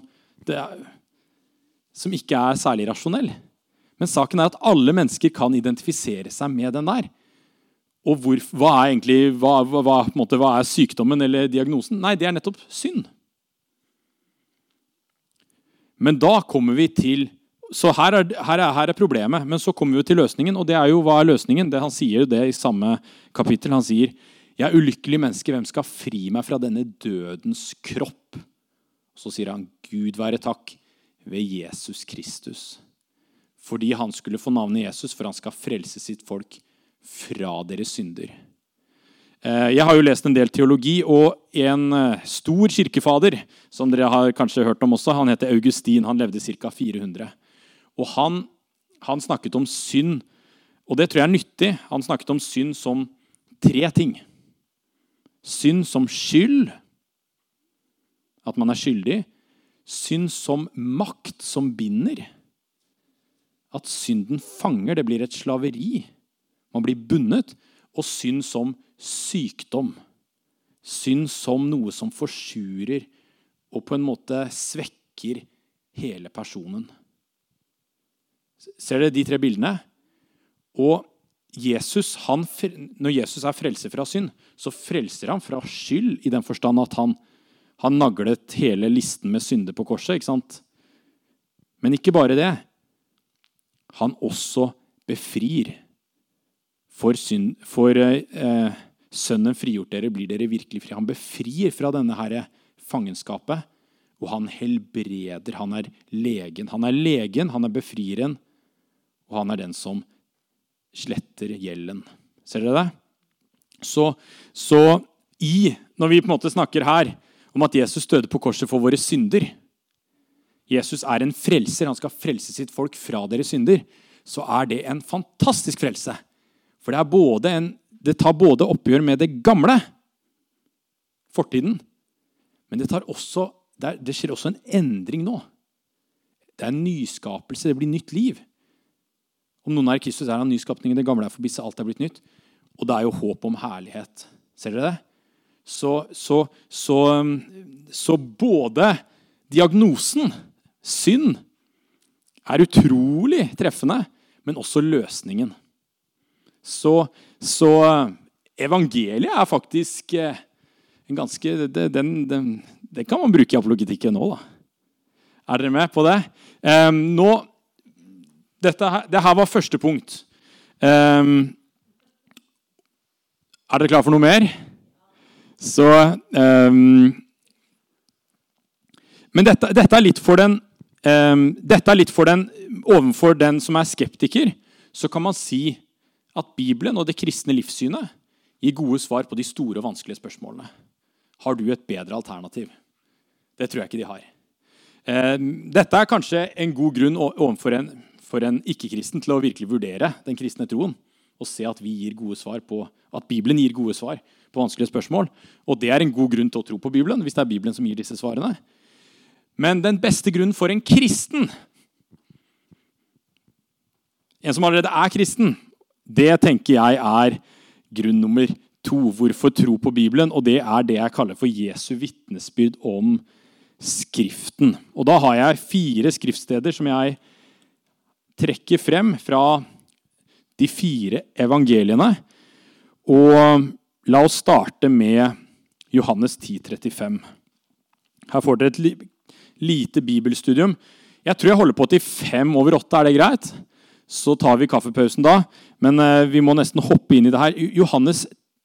ikke er særlig rasjonell. Men saken er at alle mennesker kan identifisere seg med den der. Og hva er sykdommen eller diagnosen? Nei, det er nettopp synd. Men da kommer vi til, så her er problemet, men så kommer vi til løsningen, og det er jo, hva er løsningen? Han sier jo det i samme kapittel, han sier, jeg er ulykkelig menneske, hvem skal fri meg fra denne dødens kropp? Så sier han, Gud være takk ved Jesus Kristus. Fordi han skulle få navnet Jesus, for han skal frelse sitt folk fra deres synder. Jeg har jo lest en del teologi, og en stor kirkefader, som dere har kanskje hørt om også, han heter Augustin, han levde ca. 400. Og han snakket om synd, og det tror jeg er nyttig. Han snakket om synd som 3 ting. Synd som skyld, at man er skyldig. Synd som makt, som binder. At synden fanger, det blir et slaveri. Man blir bundet, og synd som sykdom. Synd som noe som forsurer og på en måte svekker hele personen. Ser dere de 3 bildene? Og Jesus, når Jesus er frelser fra synd, så frelser han fra skyld i den forstand at han naglet hele listen med synder på korset, ikke sant? Men ikke bare det. Han også befrir. For sønnen frigjort dere, blir dere virkelig fri. Han befrir fra denne her fangenskapet, og han helbreder, han er legen. Han er legen, han er befrieren, og han er den som sletter gjelden. Ser dere det? Så når vi på en måte snakker her om at Jesus døde på korset for våre synder, Jesus er en frelser, han skal frelse sitt folk fra deres synder, så er det en fantastisk frelse. For det tar både oppgjør med det gamle, fortiden, men det skjer også en endring nå. Det er en nyskapelse, det blir nytt liv. Om noen er Kristus, er han nyskapningen, det gamle er forbi, så alt er blitt nytt. Og det er jo håp om herlighet. Ser dere det? Så både diagnosen, synd, er utrolig treffende, men også løsningen. Så evangeliet er faktisk en ganske, det kan man bruke i apologetikken nå da. Er dere med på det? Det her var første punkt. Er dere klar for noe mer? Så Men dette er litt for den, overfor den som er skeptiker, så kan man si at Bibelen og det kristne livssynet gir gode svar på de store og vanskelige spørsmålene. Har du et bedre alternativ? Det tror jeg ikke de har. Dette er kanskje en god grunn for en ikke-kristen til å virkelig vurdere den kristne troen, og se at at Bibelen gir gode svar på vanskelige spørsmål. Og det er en god grunn til å tro på Bibelen, hvis det er Bibelen som gir disse svarene. Men den beste grunnen for en kristen, en som allerede er kristen, det tenker jeg er grunn nummer 2. Hvorfor tro på Bibelen? Og det er det jeg kaller for Jesu vitnesbyrd om Skriften. Og da har jeg 4 skriftsteder som jeg trekker frem fra de 4 evangeliene. Og la oss starte med Johannes 10:35. Her får dere et lite bibelstudium. Jeg tror jeg holder på til 7:05. Er det greit? Så tar vi kaffepausen da. Men vi må nesten hoppe inn i det her. Johannes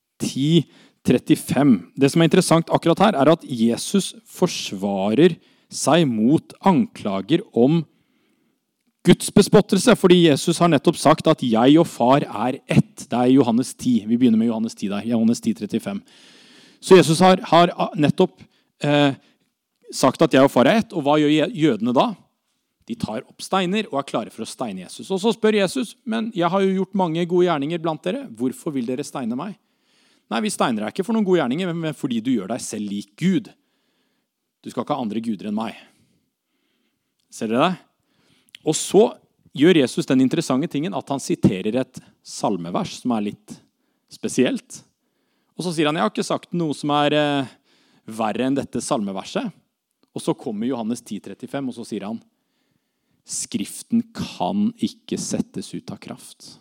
10:35. Det som er interessant akkurat her, er at Jesus forsvarer seg mot anklager om Guds bespottelse, fordi Jesus har nettopp sagt at jeg og far er ett. Det er Johannes 10. Vi begynner med Johannes 10 der. Johannes 10:35. Så Jesus har nettopp sagt at jeg og far er ett. Og hva gjør jødene da? De tar opp steiner og er klare for å steine Jesus. Og så spør Jesus, men jeg har jo gjort mange gode gjerninger blant dere. Hvorfor vil dere steine meg? Nei, vi steiner deg ikke for noen gode gjerninger, men fordi du gjør deg selv lik Gud. Du skal ikke ha andre guder enn meg. Ser dere det? Og så gjør Jesus den interessante tingen at han siterer et salmevers som er litt spesielt. Og så sier han, jeg har ikke sagt noe som er verre enn dette salmeverset. Og så kommer Johannes 10:35, og så sier han, Skriften kan ikke settes ut av kraft.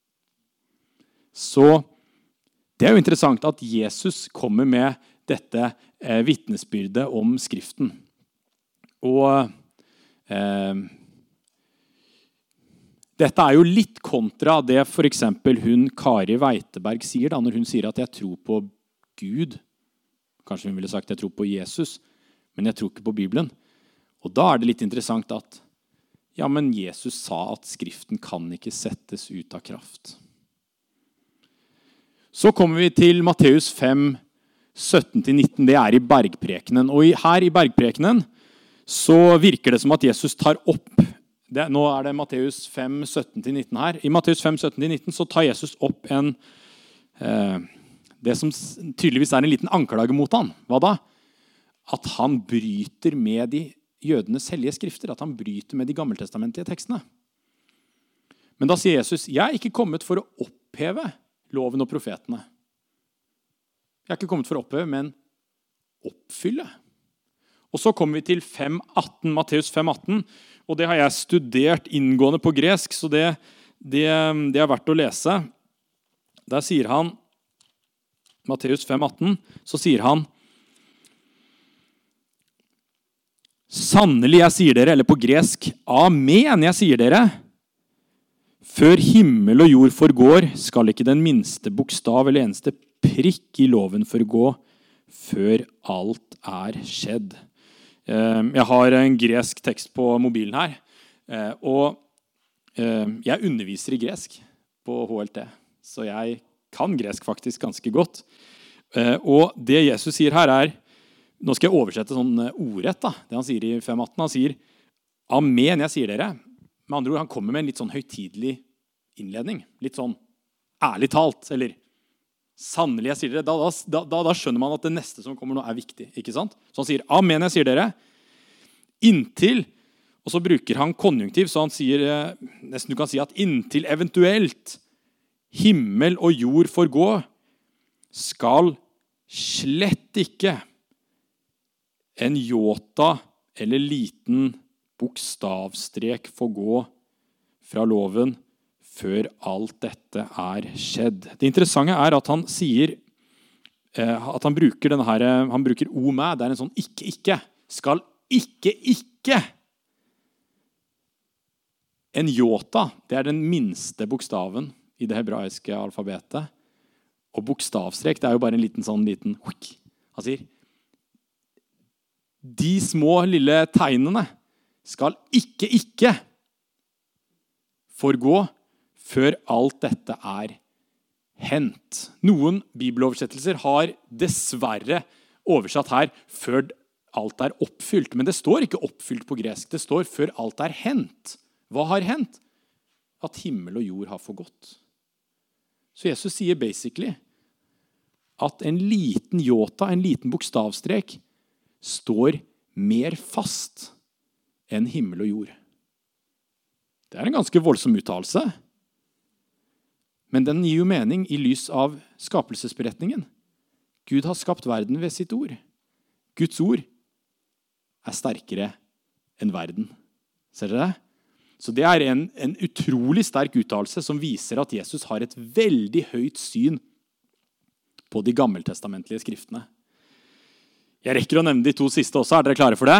Så det er jo interessant at Jesus kommer med dette vitnesbyrdet om Skriften. Og dette er jo litt kontra det for eksempel hun Kari Weiteberg sier da, når hun sier at jeg tror på Gud. Kanskje hun ville sagt jeg tror på Jesus, men jeg tror ikke på Bibelen. Og da er det litt interessant at ja, men Jesus sa at Skriften kan ikke settes ut av kraft. Så kommer vi til Matteus 5, 17-19. Det er i bergprekenen. Og her i bergprekenen så virker det som at Jesus tar opp nå er det Matteus 5, 17-19 her. I Matteus 5, 17-19 så tar Jesus opp det som tydeligvis er en liten anklage mot han. Hva da? At han bryter med de jødenes hellige skrifter. At han bryter med de gammeltestamentlige tekstene. Men da sier Jesus, jeg er ikke kommet for å oppheve loven og profetene. Jeg er ikke kommet for å oppheve, men oppfylle. Og så kommer vi til 5:18, Matteus 5:18, og det har jeg studert inngående på gresk, så det er verdt å lese. Der sier han, Matteus 5:18, så sier han, sannelig jeg sier dere, eller på gresk, amen jeg sier dere, før himmel og jord forgår, skal ikke den minste bokstav eller eneste prikk i loven forgå, før alt er skjedd. Jeg har en gresk tekst på mobilen her, og jeg underviser i gresk på HLT, så jeg kan gresk faktisk ganske godt. Og det Jesus sier her er, nå skal jeg oversette sånn ordrett da, det han sier i 5:18, han sier, amen, jeg sier dere. Med andre ord, han kommer med en litt sånn høytidelig innledning, litt sånn ærlig talt, eller sannelig jeg sier dere, da skjønner man at det neste som kommer nå er viktig, ikke sant? Så han sier, amen, jeg sier dere, inntil, og så bruker han konjunktiv, så han sier, nesten du kan si at inntil eventuelt himmel og jord forgå, skal slett ikke en jota eller liten bokstavstrek forgå fra loven, før alt dette er skjedd. Det interessante er at han sier, at han bruker denne her, han bruker o med, det er en sånn ikke, skal ikke. En jota, det er den minste bokstaven i det hebraiske alfabetet, og bokstavstrek, det er jo bare en liten, han sier, de små lille tegnene skal ikke forgå før alt dette hent. Noen bibeloversettelser har dessverre oversatt her før alt oppfylt, men det står ikke oppfylt på gresk, det står før alt hent. Hva har hent? At himmel og jord har forgått. Så Jesus sier basically at en liten jota, en liten bokstavstrek, står mer fast enn himmel og jord. Det en ganske voldsom uttalelse. Men den gir jo mening i lys av skapelsesberetningen. Gud har skapt verden ved sitt ord. Guds ord sterkere enn verden. Ser dere det? Så det en utrolig sterk uttalelse som viser at Jesus har et veldig høyt syn på de gammeltestamentlige skriftene. Jeg rekker å nevne de to siste også. Dere klare for det?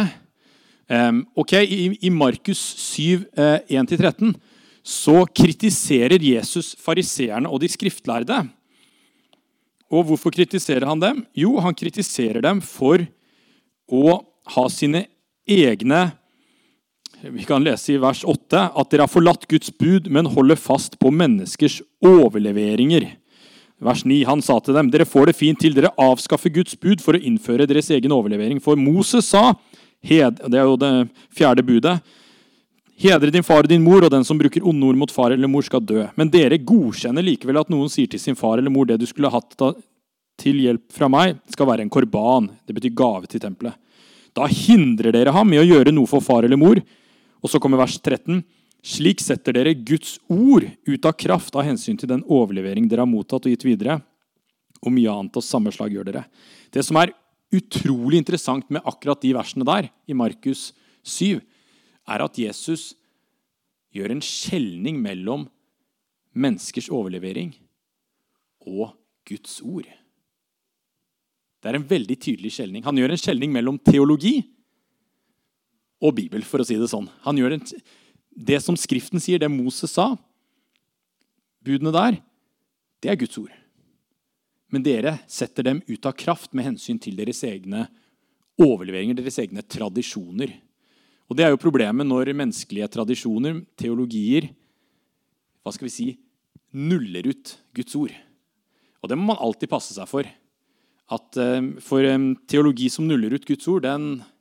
I Markus 7, 1-13 så kritiserer Jesus fariseerne og de skriftlærde. Og hvorfor kritiserer han dem? Jo, han kritiserer dem for å ha sine egne, vi kan lese i vers 8, at dere har forlatt Guds bud, men holder fast på menneskers overleveringer. Vers 9, han sa til dem, dere får det fint til dere avskaffer Guds bud for å innføre deres egen overlevering. For Moses sa, det jo det 4. budet, hedre din far og din mor, og den som bruker onde ord mot far eller mor skal dø. Men dere godkjenner likevel at noen sier til sin far eller mor, det du skulle hatt til hjelp fra meg, skal være en korban. Det betyr gave til tempelet. Da hindrer dere ham i å gjøre noe for far eller mor. Og så kommer vers 13. Slik setter dere Guds ord ut av kraft av hensyn til den overlevering dere har mottatt og gitt videre. Og mye annet av samme slag gjør dere. Det som utrolig interessant med akkurat de versene der, i Markus 7, at Jesus gjør en skjelning mellom menneskers overlevering og Guds ord. Det en veldig tydelig skjelning. Han gjør en skjelning mellom teologi og Bibel, for å si det sånn. Han gjør det som Skriften sier, det Moses sa, budene der, det Guds ord. Men dere setter dem ut av kraft med hensyn til deres egne overleveringer, deres egne tradisjoner. Og det jo problemet når menneskelige tradisjoner, teologier, hva skal vi si, nuller ut Guds ord. Og det må man alltid passe seg for. At for teologi som nuller ut Guds ord,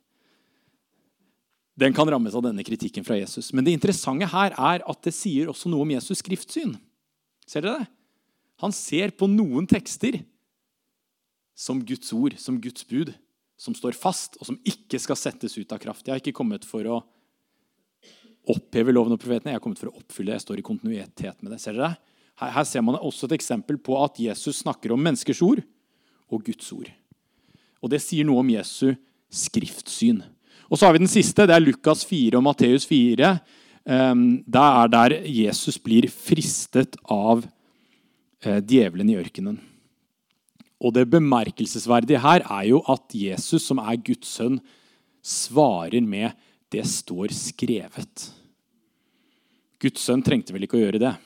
den kan rammes av denne kritikken fra Jesus. Men det interessante her at det sier også noe om Jesus skriftsyn. Ser dere det? Han ser på noen tekster som Guds ord, som Guds bud, som står fast, og som ikke skal settes ut av kraft. Jeg har ikke kommet for å oppheve loven og profetene, jeg har kommet for å oppfylle det. Jeg står i kontinuitet med det. Ser dere det? Her ser man også et eksempel på at Jesus snakker om menneskers ord og Guds ord. Og det sier noe om Jesu skriftsyn. Og så har vi den siste, det Lukas 4 og Matteus 4. Det der Jesus blir fristet av djevelen i ørkenen. Og det bemerkelsesverdige her jo at Jesus, som Guds sønn, svarer med det står skrevet. Guds sønn trengte vel ikke å gjøre det.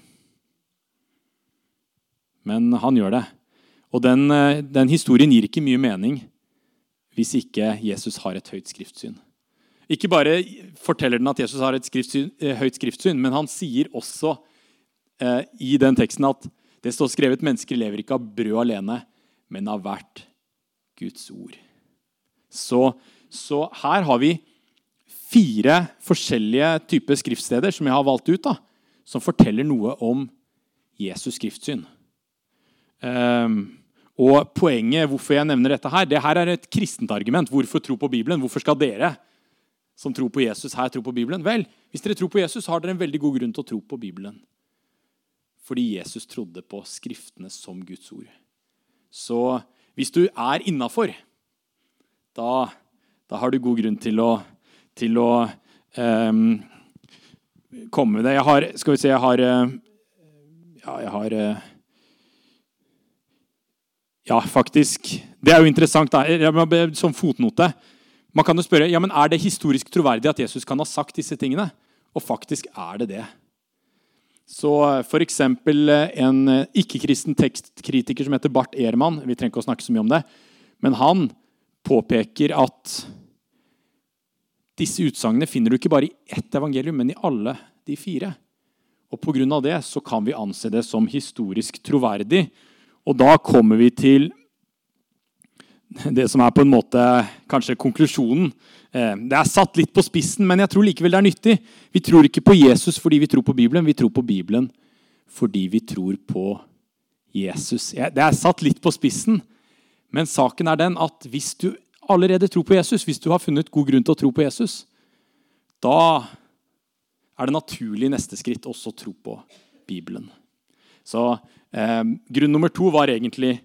Men han gjør det. Og den historien gir ikke mye mening hvis ikke Jesus har et høyt skriftsyn. Ikke bare forteller den at Jesus har et høyt skriftsyn, men han sier også i den teksten at det står skrevet, mennesker lever ikke av brød alene, men av hvert Guds ord. Så her har vi 4 forskjellige typer skriftsteder som jeg har valgt ut, som forteller noe om Jesus skriftsyn. Og poenget hvorfor jeg nevner dette her, det her et kristent argument. Hvorfor tro på Bibelen? Hvorfor skal dere som tror på Jesus her tro på Bibelen? Vel, hvis dere tror på Jesus, har dere en veldig god grunn til å tro på Bibelen. Fordi Jesus trodde på skriftene som Guds ord. Så hvis du innenfor, da har du god grunn til å komme med det. Ja, faktisk. Det jo interessant. Som fotnote. Man kan jo spørre, ja, men det historisk troverdig at Jesus kan ha sagt disse tingene? Og faktisk det det. Så for eksempel en ikke-kristen tekstkritiker som heter Bart Ehrman, vi trenger ikke å snakke så mye om det, men han påpeker at disse utsagnene finner du ikke bare i ett evangelium, men i alle de 4. Og på grunn av det så kan vi anse det som historisk troverdig. Og da kommer vi til det som på en måte kanskje konklusjonen. Det satt litt på spissen, men jeg tror likevel det nyttig. Vi tror ikke på Jesus fordi vi tror på Bibelen. Vi tror på Bibelen fordi vi tror på Jesus. Det satt litt på spissen, men saken den at hvis du allerede tror på Jesus, hvis du har funnet god grunn til å tro på Jesus, da det naturlig neste skritt også å tro på Bibelen. Så grunn nummer 2 var egentlig,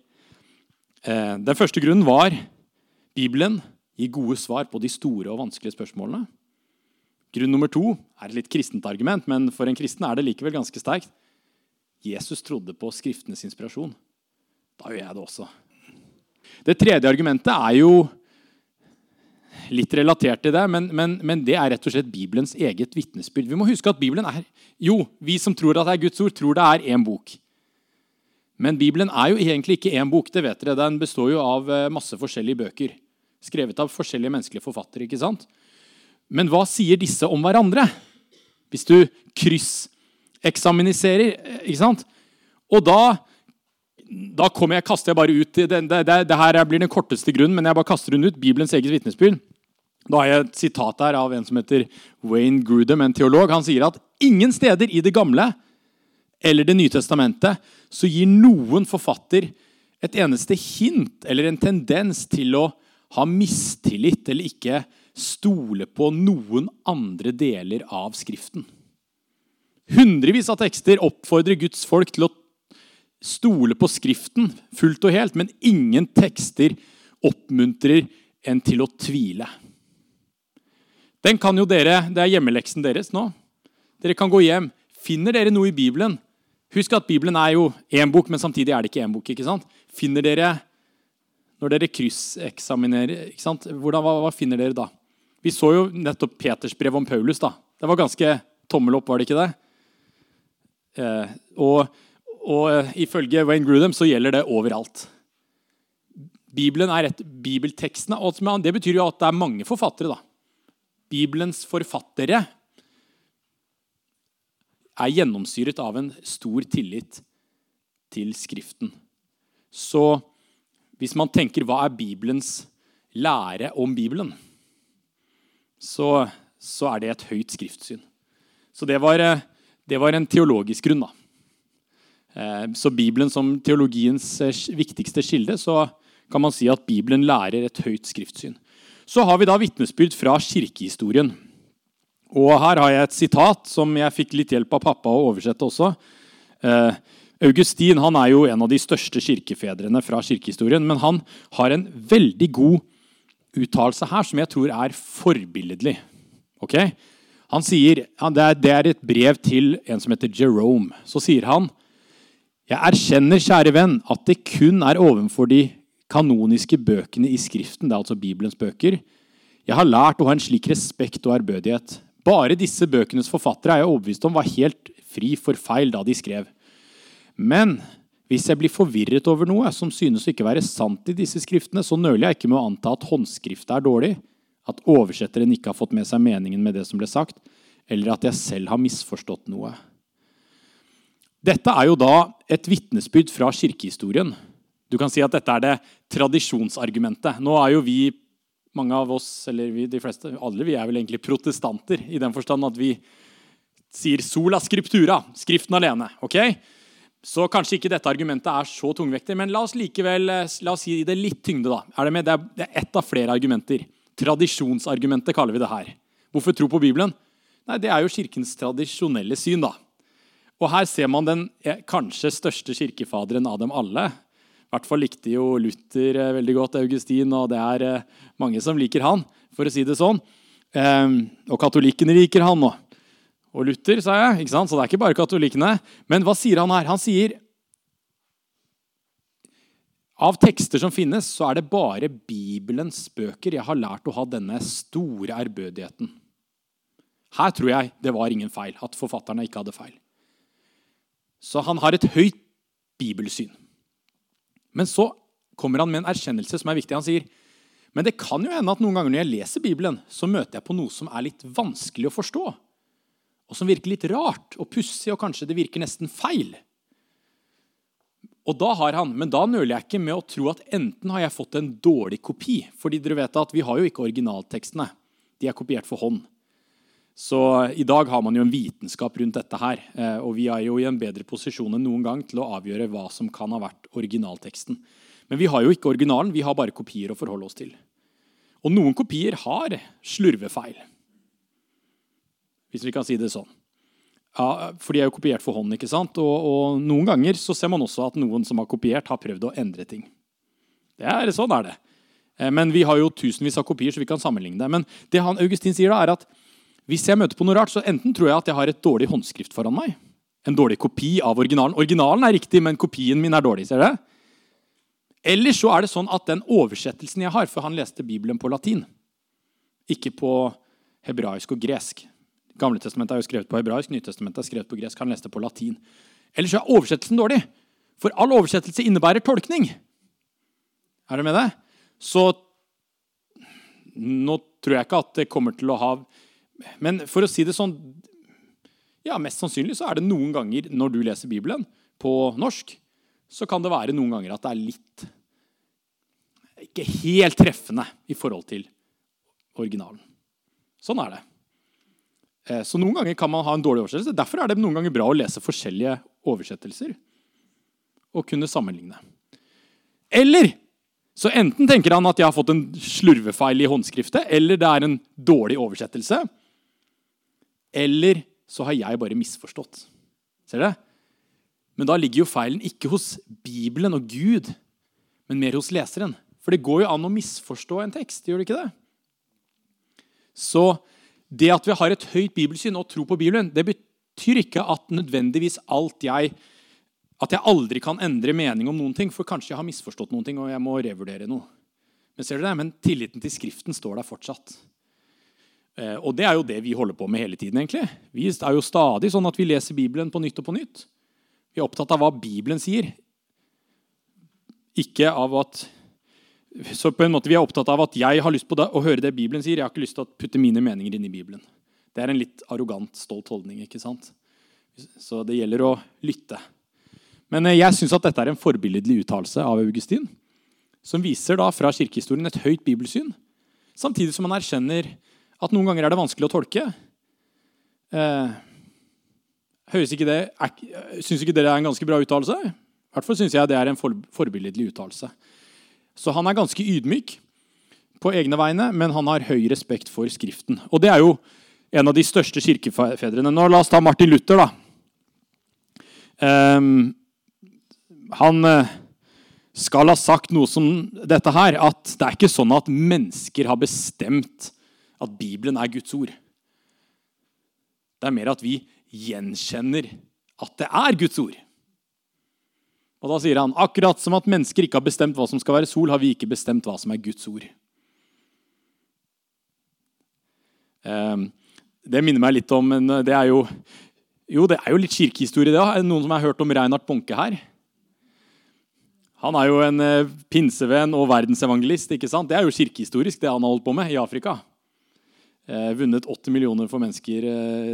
den første grunnen var Bibelen gir gode svar på de store og vanskelige spørsmålene. Grunn nummer 2 et litt kristent argument, men for en kristen det likevel ganske sterkt. Jesus trodde på skriftenes inspirasjon. Da gjør jeg det også. Det tredje argumentet jo litt relatert til det, men det rett og slett Bibelens eget vitnesbyrd. Vi må huske at Bibelen vi som tror at det Guds ord, tror det en bok. Men Bibelen jo egentlig ikke en bok, det vet dere. Den består jo av masse forskjellige bøker, skrevet av forskjellige menneskelige forfattere, ikke sant? Men hva sier disse om hverandre? Hvis du krysseksaminiserer, ikke sant? Og da kaster jeg bare ut, det her blir den korteste grunnen, men jeg bare kaster den ut, Bibelens eget vitnesbyrd. Da har jeg et sitat her av en som heter Wayne Grudem, en teolog. Han sier at ingen steder i det gamle eller det nye testamentet så gir noen forfatter et eneste hint eller en tendens til å ha mistillit eller ikke stole på noen andre deler av skriften. Hundrevis av tekster oppfordrer Guds folk til å stole på skriften fullt og helt, men ingen tekster oppmuntrer en til å tvile. Den kan jo dere, det hjemmeleksen deres nå. Dere kan gå hjem. Finner dere noe i Bibelen? Husk at Bibelen jo en bok, men samtidig det ikke en bok, ikke sant? Finner dere, når dere krysseksaminerer, ikke sant? Hva finner dere da? Vi så jo nettopp Peters brev om Paulus da. Det var ganske tommel opp, var det ikke det? Og ifølge Wayne Grudem så gjelder det overalt. Bibelen bibeltekstene, og det betyr jo at det mange forfattere da. Bibelens forfattere gjennomsyret av en stor tillit til skriften. Så hvis man tenker hva Bibelens lære om Bibelen, så det et høyt skriftsyn. Så det var en teologisk grunn da. Så Bibelen som teologiens viktigste kilde, så kan man si at Bibelen lærer et høyt skriftsyn. Så har vi da vitnesbyrd fra kirkehistorien. Og her har jeg et sitat som jeg fikk litt hjelp av pappa å oversette også. Augustin, han jo en av de største kirkefedrene fra kirkehistorien, men han har en veldig god uttalelse her som jeg tror forbilledlig. Okay? Han sier, det et brev til en som heter Jerome. Så sier han, jeg erkjenner, kjære venn, at det kun ovenfor de kanoniske bøkene i skriften, det altså Bibelens bøker. Jeg har lært å ha en slik respekt og ærbødighet. Bare disse bøkenes forfattere jeg overbevist om var helt fri for feil da de skrev. Men hvis jeg blir forvirret over noe som synes å ikke være sant i disse skriftene, så nøler jeg ikke med å anta at håndskriftet dårlig, at oversetteren ikke har fått med seg meningen med det som ble sagt, eller at jeg selv har misforstått noe. Dette jo da et vitnesbyrd fra kirkehistorien. Du kan si at dette det tradisjonsargumentet. Nå jo vi, mange av oss, eller vi, de fleste, alle vi vel egentlig protestanter, i den forstand at vi sier sola scriptura, skriften alene, ok? Så kanskje ikke dette argumentet så tungvektig, men la oss likevel, la oss gi det litt tyngde da. Det med? Det ett av flere argumenter. Tradisjonsargumentet kaller vi det her. Hvorfor tro på Bibelen? Nei, det jo kirkens tradisjonelle syn da. Og her ser man den kanskje største kirkefaderen av dem alle. I hvert fall likte jo Luther veldig godt, Augustin, og det mange som liker han, for å si det sånn. Og katolikkene liker han, og Luther, sa jeg, ikke sant? Så det ikke bare katolikkene. Men hva sier han her? Han sier, av tekster som finnes, så det bare Bibelens bøker jeg har lært å ha denne store ærbødigheten. Her tror jeg det var ingen feil, at forfatterne ikke hadde feil. Så han har et høyt bibelsyn. Men så kommer han med en erkjennelse som viktig. Han sier, Men det kan jo hende at noen ganger når jeg leser Bibelen, så møter jeg på noe som litt vanskelig å forstå, og som virker litt rart og pussig, og kanskje det virker nesten feil. Og men da nøler jeg ikke med å tro at enten har jeg fått en dårlig kopi, fordi dere vet at vi har jo ikke originaltekstene. De kopiert for hånd. Så i dag har man jo en vitenskap rundt dette her, og vi jo i en bedre posisjon enn noen gang til å avgjøre hva som kan ha vært originalteksten. Men vi har jo ikke originalen, vi har bare kopier å forholde oss til. Og noen kopier har slurvefeil, hvis vi kan si det sånn. Ja, for de jo kopiert for hånd, ikke sant? Og noen ganger så ser man også at noen som har kopiert har prøvd å endre ting. Sånn det. Men vi har jo tusenvis av kopier, så vi kan sammenligne det. Men det Augustin sier da at hvis jeg møter på noe rart, så enten tror jeg at jeg har et dårlig håndskrift foran meg, en dårlig kopi av originalen. Originalen riktig, men kopien min dårlig, ser dere? Eller så det sånn at den oversettelsen jeg har, for han leste Bibelen på latin, ikke på hebraisk og gresk. Gamle testamentet jo skrevet på hebraisk, Nytestamentet skrevet på gresk, han leste på latin. Eller så oversettelsen dårlig, for all oversettelse innebærer tolkning. Dere med det? Så nå tror jeg ikke at det kommer til å ha... Men for å si det sånn, ja, mest sannsynlig så det noen ganger når du leser Bibelen på norsk, så kan det være noen ganger at det litt ikke helt treffende i forhold til originalen. Sånn det. Så noen ganger kan man ha en dårlig oversettelse. Derfor det noen ganger bra å lese forskjellige oversettelser og kunne sammenligne. Eller så enten tenker han at jeg har fått en slurvefeil i håndskriftet, eller det en dårlig oversettelse, eller så har jeg bare misforstått. Ser dere? Men da ligger jo feilen ikke hos Bibelen og Gud, men mer hos leseren. For det går jo an å misforstå en tekst, gjør det ikke det? Så det at vi har et høyt bibelsyn og tro på Bibelen, det betyr ikke at nødvendigvis at jeg aldri kan endre mening om noen ting, for kanskje jeg har misforstått noen ting, og jeg må revurdere noe. Men ser du det? Men tilliten til skriften står der fortsatt. Og det jo det vi holder på med hele tiden, egentlig. Vi jo stadig sånn at vi leser Bibelen på nytt og på nytt. Vi opptatt av hva Bibelen sier. Ikke av at... Så på en måte vi opptatt av at jeg har lyst på det, å høre det Bibelen sier. Jeg har ikke lyst til å putte mine meninger inn i Bibelen. Det en litt arrogant, stolt holdning, ikke sant? Så det gjelder å lytte. Men jeg synes at dette en forbilledlig uttalelse av Augustin, som viser da fra kirkehistorien et høyt bibelsyn, samtidig som man erkjenner at noen ganger det vanskelig å tolke. Synes ikke dere en ganske bra uttalelse? I hvert fall synes jeg det en forbilledlig uttalelse. Så han ganske ydmyk på egne vegne, men han har høy respekt for skriften. Og det jo en av de største kirkefedrene. Nå la oss ta Martin Luther da. Han skal ha sagt noe som dette her, at det ikke sånn at mennesker har bestemt at Bibelen Guds ord. Det mer at vi gjenkjenner at det Guds ord. Og da sier han, akkurat som at mennesker ikke har bestemt hva som skal være sol, har vi ikke bestemt hva som Guds ord. Det minner meg litt om, men det jo litt kirkehistorie det. Noen som har hørt om Reinhard Bonke her? Han jo en pinsevenn og verdensevangelist, ikke sant? Det jo kirkehistorisk, det han har holdt på med i Afrika. Vunnet 80 millioner for mennesker.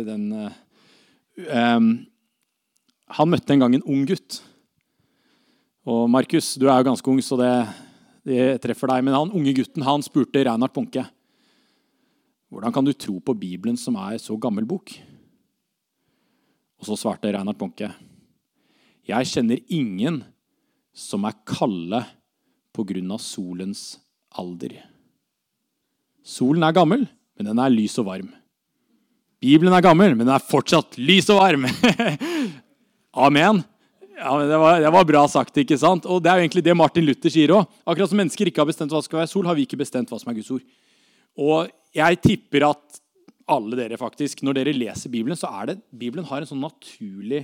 Han møtte en gang en ung gutt. Og Markus, du jo ganske ung, så det treffer deg. Men han unge gutten, han spurte Reinhard Bonke, hvordan kan du tro på Bibelen som så gammel bok? Og så svarte Reinhard Bonke, jeg kjenner ingen som kalde på grunn av solens alder. Solen gammel, men den lys og varm. Bibelen gammel, men den fortsatt lys og varm. Amen. Ja, men det var bra sagt, ikke sant? Og det jo egentlig det Martin Luther sier også. Akkurat som mennesker ikke har bestemt hva skal være sol, har vi ikke bestemt hva som Guds ord. Og jeg tipper at alle dere faktisk, når dere leser Bibelen, så det, Bibelen har en sånn naturlig...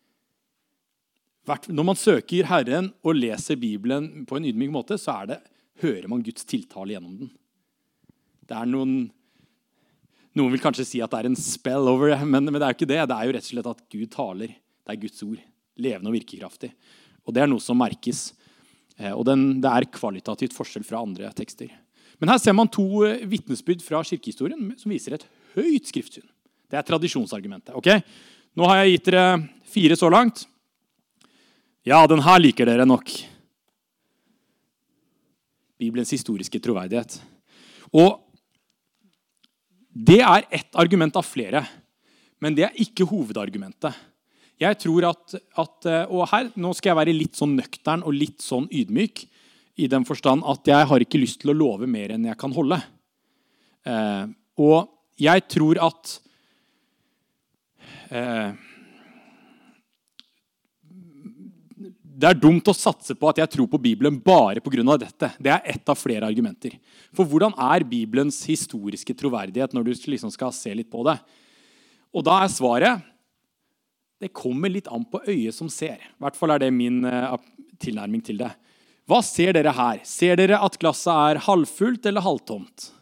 Når man søker Herren og leser Bibelen på en ydmyk måte, så hører man Guds tiltale gjennom den. Det noen vil kanskje si at det en spell over det, men det jo ikke det. Det jo rett og slett at Gud taler. Det Guds ord. Levende og virkekraftig. Og det noe som merkes. Og det kvalitativt forskjell fra andre tekster. Men her ser man to vittnesbyrd fra kirkehistorien som viser et høyt skriftsyn. Det tradisjonsargumentet. Okay? Nå har jeg gitt dere 4 så langt. Ja, den her liker dere nok. Bibelens historiske troverdighet. Og det ett argument av flere, men det ikke hovedargumentet. Jeg tror at og her, nå skal jeg være litt sånn nøktern og litt sånn ydmyk, i den forstand at jeg har ikke lyst til å love mer enn jeg kan holde. Og jeg tror at det dumt å satse på at jeg tror på Bibelen bare på grunn av dette. Det ett av flere argumenter. For hvordan Bibelens historiske troverdighet når du liksom skal se litt på det? Og da svaret, det kommer litt an på øyet som ser. I hvert fall det min tilnærming til det. Hva ser dere her? Ser dere at glasset halvfullt eller halvtomt?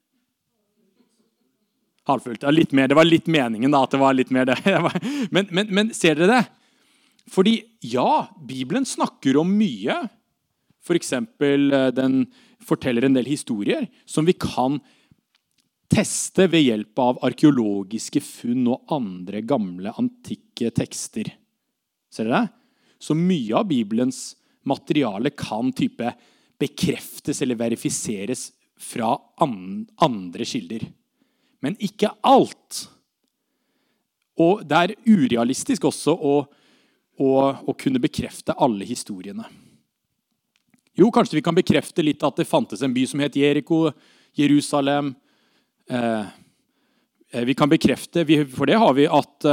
Halvfullt. Ja, litt mer. Det var litt meningen da, at det var litt mer det. Men ser dere det? Fordi ja, Bibelen snakker om mye. For eksempel, den forteller en del historier som vi kan teste ved hjelp av arkeologiske funn og andre gamle, antikke tekster. Ser dere det? Så mye av Bibelens materiale kan type bekreftes eller verifiseres fra andre kilder. Men ikke alt. Og det urealistisk også å kunne bekrefte alle historiene. Jo, kanskje vi kan bekrefte litt at det fantes en by som het Jericho, Jerusalem. Vi kan bekrefte, for det har vi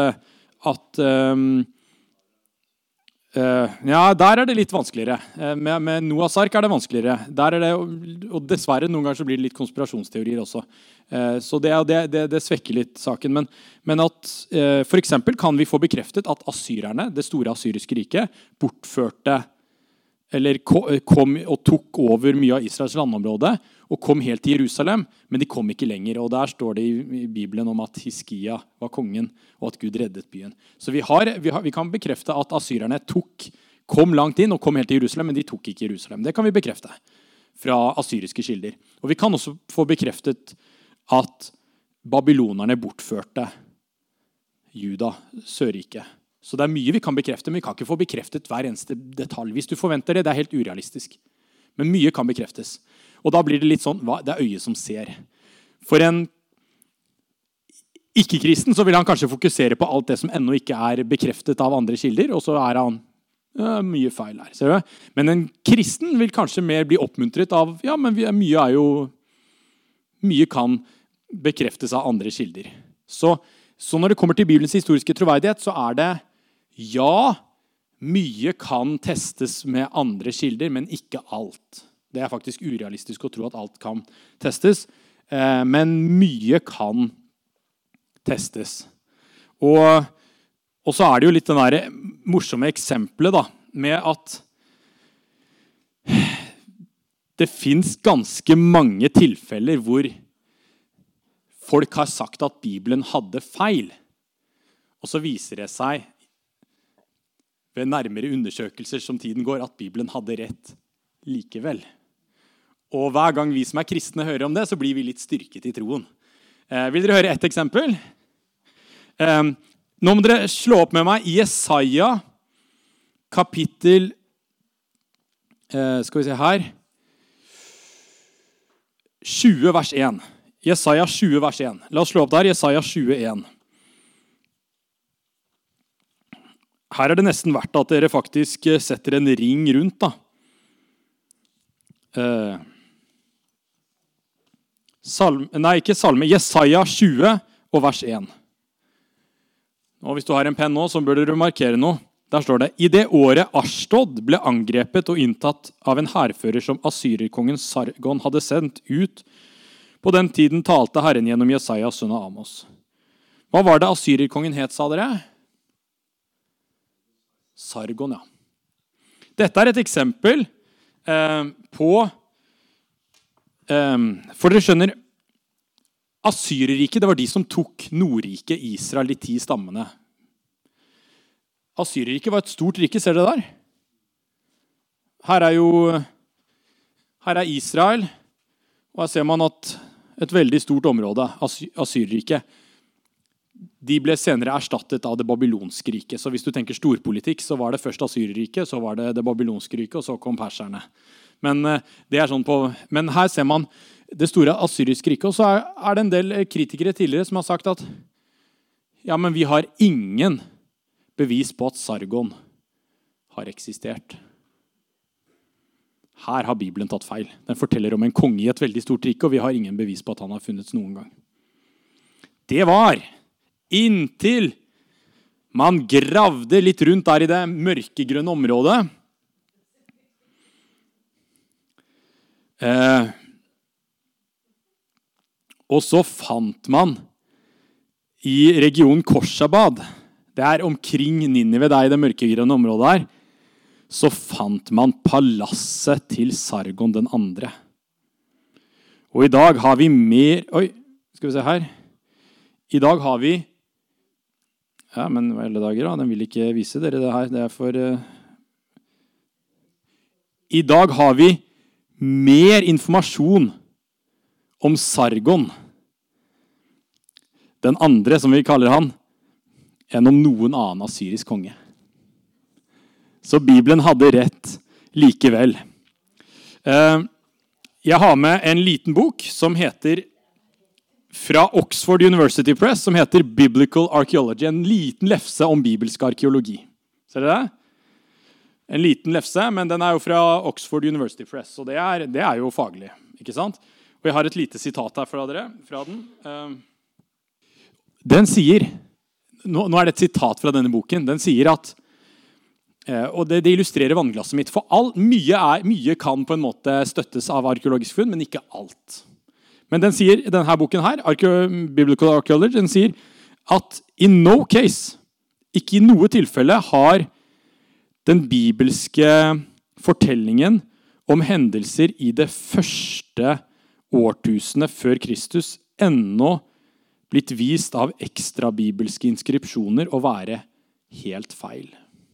ja, der det litt vanskeligere. Med Noahs ark det vanskeligere. Der det, og dessverre noen ganger så blir det litt konspirasjonsteorier også. Så det svekker litt saken. Men at for eksempel kan vi få bekreftet at assyrerne, det store assyriske riket, bortførte eller kom og tok over mye av Israels landområde og kom helt til Jerusalem, men de kom ikke lenger. Og der står det i Bibelen om at Hiskia var kongen og at Gud reddet byen. Så vi kan bekrefte at assyrerne kom langt inn og kom helt til Jerusalem, men de tok ikke Jerusalem. Det kan vi bekrefte fra assyriske kilder. Og vi kan også få bekreftet at babylonerne bortførte Juda, Sørriket. Så det mye vi kan bekrefte, men vi kan ikke få bekreftet hver eneste detalj. Hvis du forventer det, det helt urealistisk. Men mye kan bekreftes. Og da blir det litt sånn, det øyet som ser. For en ikke-kristen så vil han kanskje fokusere på alt det som ennå ikke bekreftet av andre kilder, og så han mye feil her. Ser du? Men en kristen vil kanskje mer bli oppmuntret av, ja, men mye kan bekreftes av andre kilder. Så når det kommer til Bibelens historiske troverdighet, så det ja, mye kan testes med andre kilder, men ikke alt. Det faktisk urealistisk å tro at alt kan testes, men mye kan testes. Og så det jo litt den der morsomme eksempelet da, med at det finnes ganske mange tilfeller hvor folk har sagt at Bibelen hadde feil. Og så viser det seg ved nærmere undersøkelser som tiden går at Bibelen hadde rett likevel. Og hver gang vi som kristne hører om det, så blir vi litt styrket i troen. Vil dere høre et eksempel? Nå må dere slå opp med meg i Jesaja kapittel skal vi se her 20 vers 1. Jesaja 20 vers 1. La oss slå opp der, Jesaja 21. Her det nesten verdt at dere faktisk setter en ring rundt da. Jesaja 20 og vers 1. Og hvis du har en penn nå, så bør du markere noe. Der står det, i det året Ashdod ble angrepet og inntatt av en hærfører som assyrerkongen Sargon hadde sendt ut, på den tiden talte Herren gjennom Jesaja, sønn av Amos. Hva var det assyrerkongen het, sa dere? Sargon, ja. Dette et eksempel på, for dere skjønner, Assyreriket, det var de som tok Nordriket, Israel, de 10 stammene. Assyreriket var et stort rike, ser dere der? Her Israel, Og her ser man at et veldig stort område, Assyrriket, de ble senere erstattet av det babylonske riket. Så hvis du tenker storpolitikk, så var det først Assyrriket, så var det babylonske riket, og så kom perserne. Men men her ser man det store assyriske riket, og så er det en del kritikere tidligere som har sagt at ja, men vi har ingen bevis på at Sargon har eksistert. Her har Bibelen tatt feil. Den forteller om en konge i et veldig stort rike, og vi har ingen bevis på at han har funnet noen gang. Det var inntil man gravde litt rundt der i det mørkegrønne området. Og så fant man i regionen Korsabad, det er omkring Ninive, det er i det mørkegrønne området her, så fant man palasset til Sargon den andre. Og i dag har vi mer... Oi, skal vi se her. I dag har vi... Ja, men hva er alle dager da? Den vil ikke vise dere det her. Det er for... I dag har vi mer informasjon om Sargon, den andre, som vi kaller han, enn om noen annen assyrisk konge. Så Bibelen hadde rett likevel. Jeg har med en liten bok som heter, fra Oxford University Press, som heter Biblical Archaeology, en liten lefse om bibelsk arkeologi. Ser dere det? En liten lefse, men den er jo fra Oxford University Press, og det er jo faglig, ikke sant? Og jeg har et lite sitat her fra den. Den sier, nå er det et sitat fra denne boken, den sier at og det illustrerer vannglasset mitt. For mye kan på en måte støttes av arkeologisk funn, men ikke alt. Men den sier, denne boken her, Biblical Archaeology, den sier at in no case, ikke i noe tilfelle, har den bibelske fortellingen om hendelser i det første årtusenet før Kristus ennå blitt vist av ekstra bibelske inskripsjoner å være helt feil.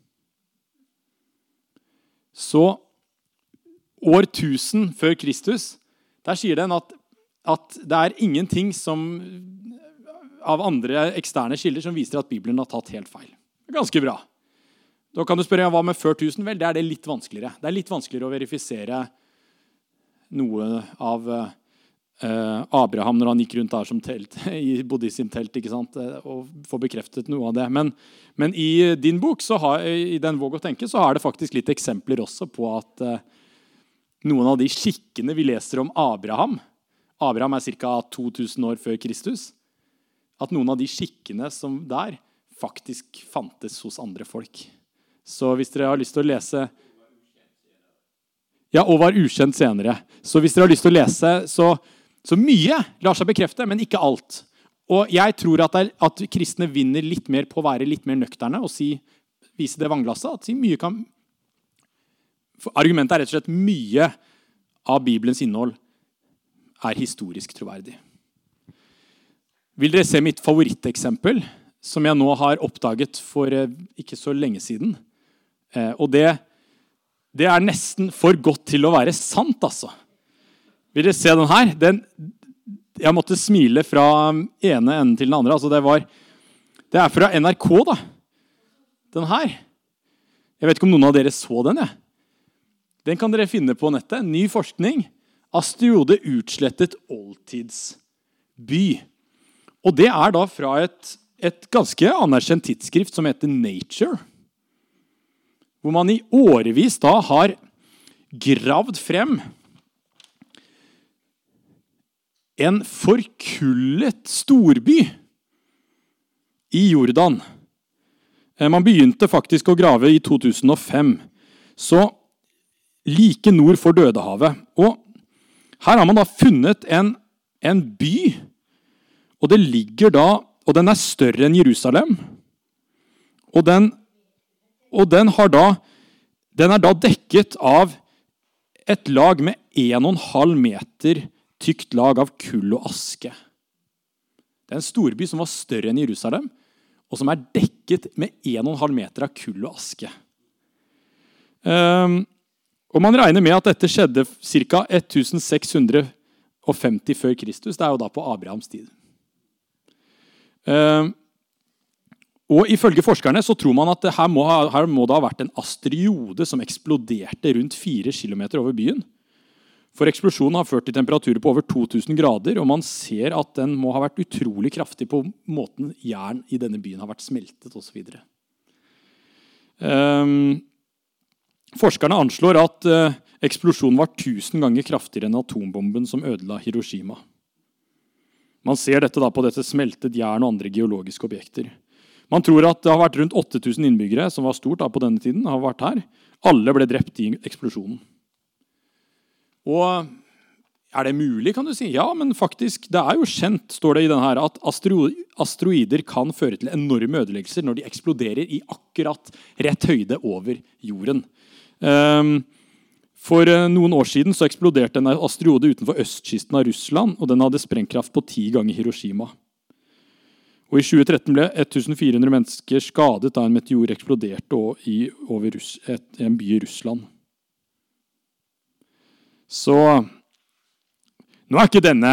Så år 1000 før Kristus, der sier den at det er ingenting som av andre eksterne kilder som viser at Bibelen har tatt helt feil. Det er ganske bra. Da kan du spørre, hva med før 1000? Vel, det er det litt vanskeligere. Det er litt vanskeligere å verifisere noe av Abraham når han gikk rundt der som telt, bodde i sin telt, ikke sant? Og få bekreftet noe av det. Men i din bok, i den Våg å tenke, så har det faktisk litt eksempler også på at noen av de skikkene vi leser om Abraham er ca. 2000 år før Kristus, at noen av de skikkene som der faktisk fantes hos andre folk. Så hvis dere har lyst til å lese... Ja, og var ukjent senere. Så hvis dere har lyst til å lese, så mye lar seg bekrefte, men ikke alt. Og jeg tror at kristne vinner litt mer på å være litt mer nøkterne og vise det vannglasset. At mye kan... Argumentet er rett og slett mye av Bibelens innhold er historisk troverdig. Vil dere se mitt favoritteksempel, som jeg nå har oppdaget for ikke så lenge siden? Og det er nesten for godt til å være sant, altså. Vil dere se den her? Jeg måtte smile fra ene enden til den andre. Altså det er fra NRK, da. Den her. Jeg vet ikke om noen av dere så den, jeg. Den kan dere finne på nettet. Ny forskning. Asteroide utslettet oldtidsby. Og det er da fra et ganske anerkjent tidsskrift som heter Nature. Hvor man i årevis da har gravd frem en forkullet storby i Jordan. Man begynte faktisk å grave i 2005. Så like nord for Dødehavet. Og her har man da funnet en by, og det ligger da, og den er større enn Jerusalem, og den er da dekket av et lag med 1,5 meter tykt lag av kull og aske. Det er en storby som var større enn Jerusalem, og som er dekket med 1,5 meter av kull og aske. Og man regner med at dette skjedde ca. 1600 50 før Kristus. Det jo da på Abrahams tid. Og ifølge forskerne så tror man at her må det ha vært en asteroide som eksploderte rundt 4 kilometer over byen. For eksplosjonen har ført til temperaturer på over 2000 grader, og man ser at den må ha vært utrolig kraftig på måten jern i denne byen har vært smeltet og så videre. Forskerne anslår at eksplosjonen var 1000 ganger kraftigere enn atombomben som ødela Hiroshima. Man ser dette da på dette smeltet jern og andre geologiske objekter. Man tror at det har vært rundt 8000 innbyggere, som var stort da på denne tiden, har vært her. Alle ble drept i eksplosjonen. Og det mulig, kan du si? Ja, men faktisk, det jo kjent, står det i denne her, at asteroider kan føre til enorme ødeleggelser når de eksploderer i akkurat rett høyde over jorden. For noen år siden så eksploderte en asteroide utenfor østkysten av Russland, og den hadde sprengkraft på 10 ganger Hiroshima. Og i 2013 ble 1400 mennesker skadet da en meteor eksploderte over en by i Russland. Så nå ikke det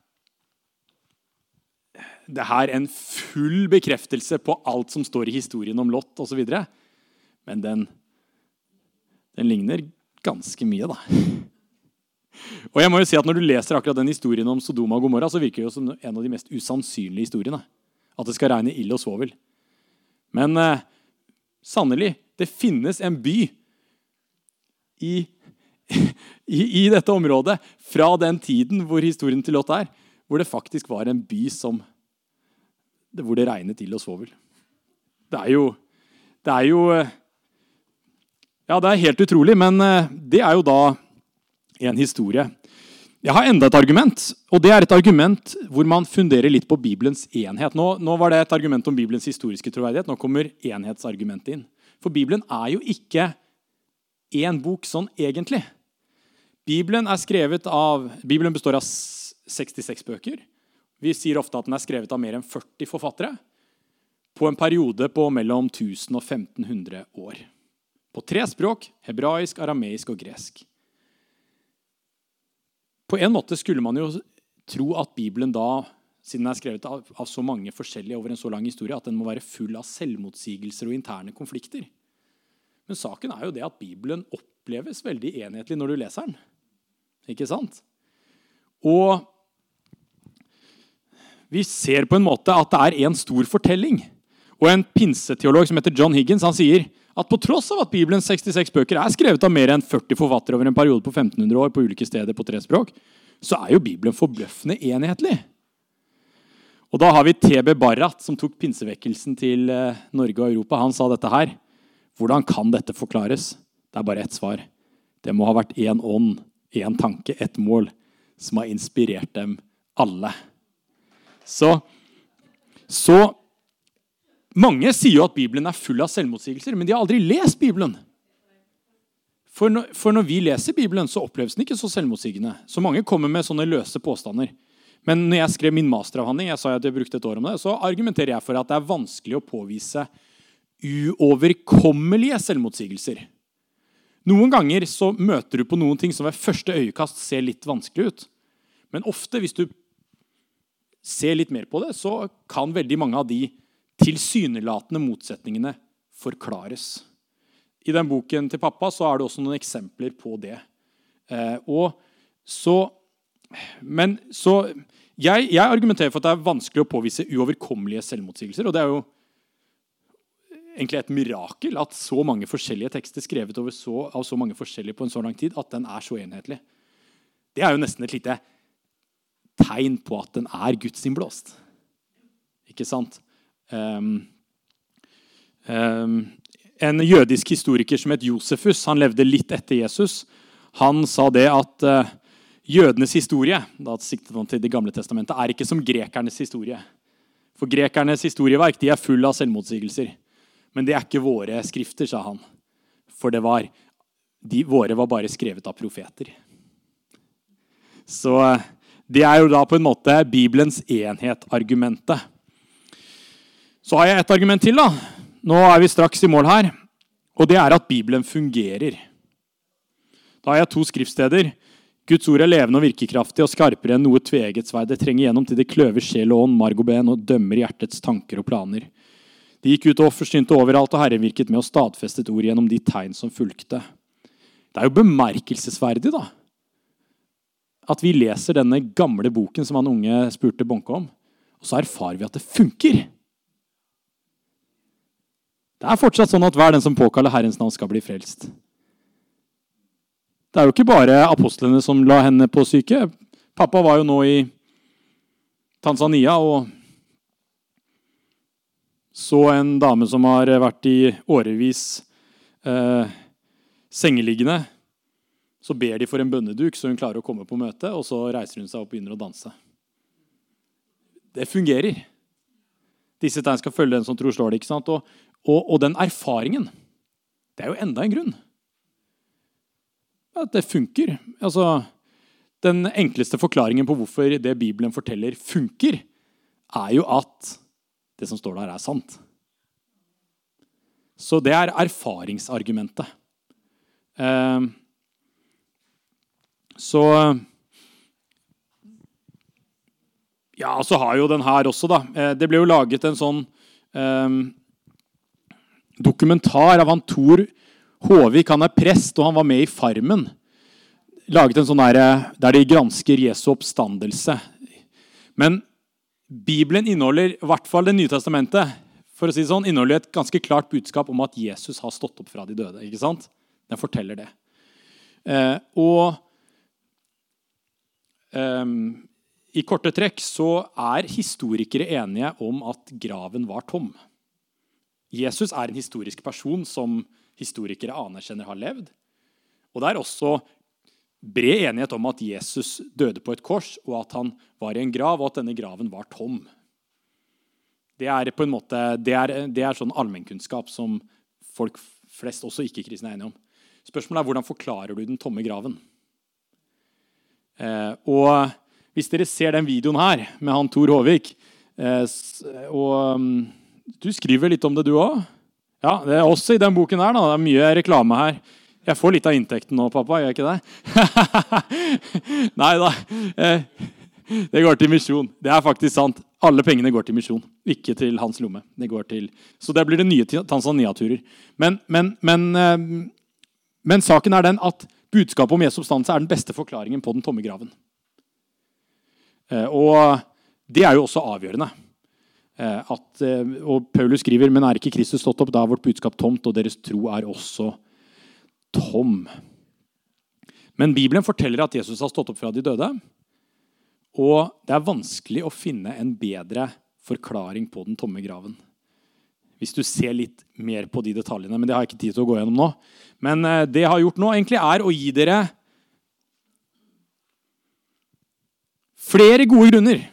her en full bekreftelse på alt som står i historien om Lot og så videre, men den ligner ganske mye da. Og jeg må jo si at når du leser akkurat den historien om Sodoma og Gomorra, så virker det jo som en av de mest usannsynlige historiene. At det skal regne ild og svovel. Men sannelig, det finnes en by i dette området fra den tiden hvor historien til Lot hvor det faktisk var en by hvor det regnet ild og svovel. Det jo ja, det helt utrolig, men det jo da en historie. Jeg har enda et argument, og det et argument hvor man funderer litt på Bibelens enhet. Nå var det et argument om Bibelens historiske troverdighet, nå kommer enhetsargumentet inn. For Bibelen jo ikke en bok sånn egentlig. Bibelen består av 66 bøker. Vi sier ofte at den skrevet av mer enn 40 forfattere på en periode på mellom 1000 og 1500 år. På 3 språk, hebraisk, arameisk og gresk. På en måte skulle man jo tro at Bibelen da, siden den skrevet av så mange forskjellige over en så lang historie, at den må være full av selvmotsigelser og interne konflikter. Men saken jo det at Bibelen oppleves veldig enhetlig når du leser den. Ikke sant? Og vi ser på en måte at det en stor fortelling. Og en pinseteolog som heter John Higgins, han sier at på tross av at Bibelens 66 bøker skrevet av mer enn 40 forfattere over en periode på 1500 år på ulike steder på 3 språk, så jo Bibelen forbløffende enhetlig. Og da har vi T.B. Barrat, som tok pinsevekkelsen til Norge og Europa. Han sa dette her. Hvordan kan dette forklares? Det bare ett svar. Det må ha vært en ånd, en tanke, et mål, som har inspirert dem alle. Så mange sier jo at Bibelen full av selvmotsigelser, men de har aldri lest Bibelen. For når vi leser Bibelen, så oppleves den ikke så selvmotsigende. Så mange kommer med sånne løse påstander. Men når jeg skrev min masteravhandling, jeg sa at jeg brukte et år om det, så argumenterer jeg for at det vanskelig å påvise uoverkommelige selvmotsigelser. Noen ganger så møter du på noen ting som ved første øyekast ser litt vanskelig ut. Men ofte, hvis du ser litt mer på det, så kan veldig mange av de tilsynelatende motsetningene forklares. I den boken til pappa så det også noen eksempler på det. Jeg argumenterer for at det vanskelig å påvise uoverkommelige selvmotsigelser, og det jo egentlig et mirakel at så mange forskjellige tekster skrevet av så mange forskjellige på en så lang tid, at den så enhetlig. Det jo nesten et lite tegn på at den Guds innblåst. Ikke sant? En jødisk historiker som het Josefus, han levde litt etter Jesus. Han sa det at jødenes historie, da siktet han til det gamle testamentet, ikke som grekernes historie. For grekernes historieverk, de full av selvmotsigelser. Men det ikke våre skrifter, sa han. For våre var bare skrevet av profeter. Så det jo da på en måte Bibelens enhet-argumentet. Så har jeg et argument til da. Nå vi straks i mål her. Og det at Bibelen fungerer. Da har jeg 2 skriftsteder. Guds ord levende og virkekraftig og skarpere enn noe tveegget sverd. Det trenger gjennom til det kløver sjel og ånd, marg og ben og dømmer hjertets tanker og planer. De gikk ut og forsynte overalt, og Herren virket med å stadfeste et ord gjennom de tegn som fulgte. Det jo bemerkelsesverdig da, at vi leser denne gamle boken som han unge spurte Bonke om, og så erfarer vi at det funker. Det fortsatt sånn at hver den som påkaller Herrens navn skal bli frelst. Det jo ikke bare apostlene som la henne på syke. Pappa var jo nå i Tanzania og så en dame som har vært i årevis sengeliggende. Så ber de for en bønneduk så hun klarer å komme på møte, og så reiser hun seg opp og begynner å danse. Det fungerer. Disse tegn skal følge den som tror slår det, ikke sant? Og den erfaringen, det jo enda en grunn. At det funker. Altså, den enkleste forklaringen på hvorfor det Bibelen forteller funker, jo at det som står der sant. Så det erfaringsargumentet. Så har jo den her også da. Det ble jo laget en sånn dokumentar av han Tor Håvik, han prest, og han var med i Farmen. Laget en sånn der de gransker Jesu oppstandelse. Men Bibelen inneholder, i hvert fall det Nye Testamentet, for å si det sånn, inneholder et ganske klart budskap om at Jesus har stått opp fra de døde, ikke sant? Den forteller det. I korte trekk så historikere enige om at graven var tom. Jesus en historisk person som historikere anerkjenner har levd. Og det også bred enighet om at Jesus døde på et kors, og at han var i en grav, og at denne graven var tom. Det på en måte, det sånn allmennkunnskap som folk flest, også ikke-kristne, enige om. Spørsmålet hvordan forklarer du den tomme graven? Og hvis dere ser den videoen her, med han Tor Håvik, og du skriver litt om det du også. Ja, det også i den boken her da. Det mye reklame her. Jeg får litt av inntekten nå, pappa, gjør jeg ikke det? Neida, det går til misjon. Det faktisk sant. Alle pengene går til misjon, ikke til hans lomme. Det går til. Så det blir det nye Tanzania-turer. Men saken den at budskapet om Jesu oppstandelse den beste forklaringen på den tomme graven. Og det jo også avgjørende. Og Paulus skriver, men ikke Kristus stått opp, da vårt budskap tomt, og deres tro også tom. Men Bibelen forteller at Jesus har stått opp fra de døde, og det vanskelig å finne en bedre forklaring på den tomme graven. Hvis du ser litt mer på de detaljene, men det har jeg ikke tid til å gå gjennom nå. Men det jeg har gjort nå egentlig å gi dere flere gode grunner.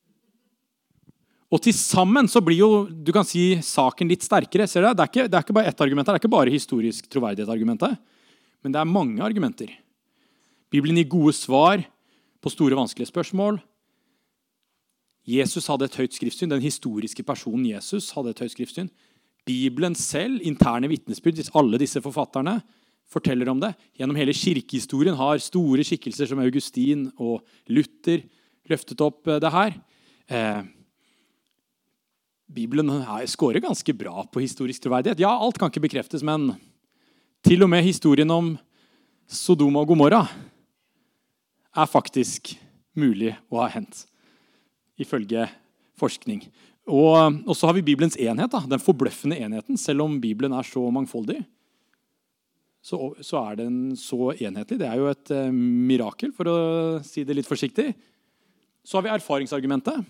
Og til sammen så blir jo, du kan si, saken litt sterkere. Ser du? Det ikke bare ett argument, det ikke bare historisk troverdighet-argumentet, men det mange argumenter. Bibelen gir gode svar på store vanskelige spørsmål. Jesus hadde et høyt skriftsyn, den historiske personen Jesus hadde et høyt skriftsyn. Bibelen selv, interne vitnesbyrd, alle disse forfatterne forteller om det. Gjennom hele kirkehistorien har store skikkelser som Augustin og Luther løftet opp det her. Bibelen skårer ganske bra på historisk troverdighet. Ja, alt kan ikke bekreftes, men til og med historien om Sodom og Gomorra faktisk mulig å ha hendt, ifølge forskning. Og så har vi Bibelens enhet, da, den forbløffende enheten. Selv om Bibelen så mangfoldig, så den så enhetlig. Det jo et mirakel, for å si det litt forsiktig. Så har vi erfaringsargumentet.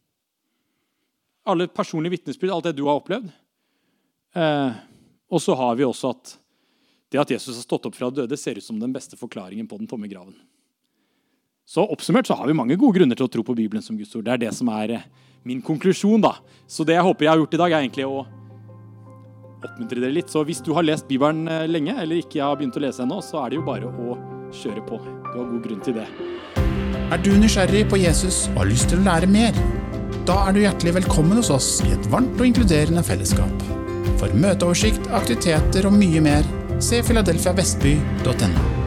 Alle personlige vitnesbyrd, alt det du har opplevd. Og så har vi også at det at Jesus har stått opp fra døde ser ut som den beste forklaringen på den tomme graven. Så oppsummert så har vi mange gode grunner til å tro på Bibelen som Guds ord. Det det som min konklusjon da. Så det jeg håper jeg har gjort i dag egentlig å oppmuntre dere litt. Så hvis du har lest Bibelen lenge, eller ikke har begynt å lese ennå, så det jo bare å kjøre på. Du har god grunn til det. Du nysgjerrig på Jesus og har lyst til å lære mer? Da du hjertelig velkommen hos oss i et varmt og inkluderende fellesskap. For møteoversikt, aktiviteter og mye mer, se philadelphiavestby.no.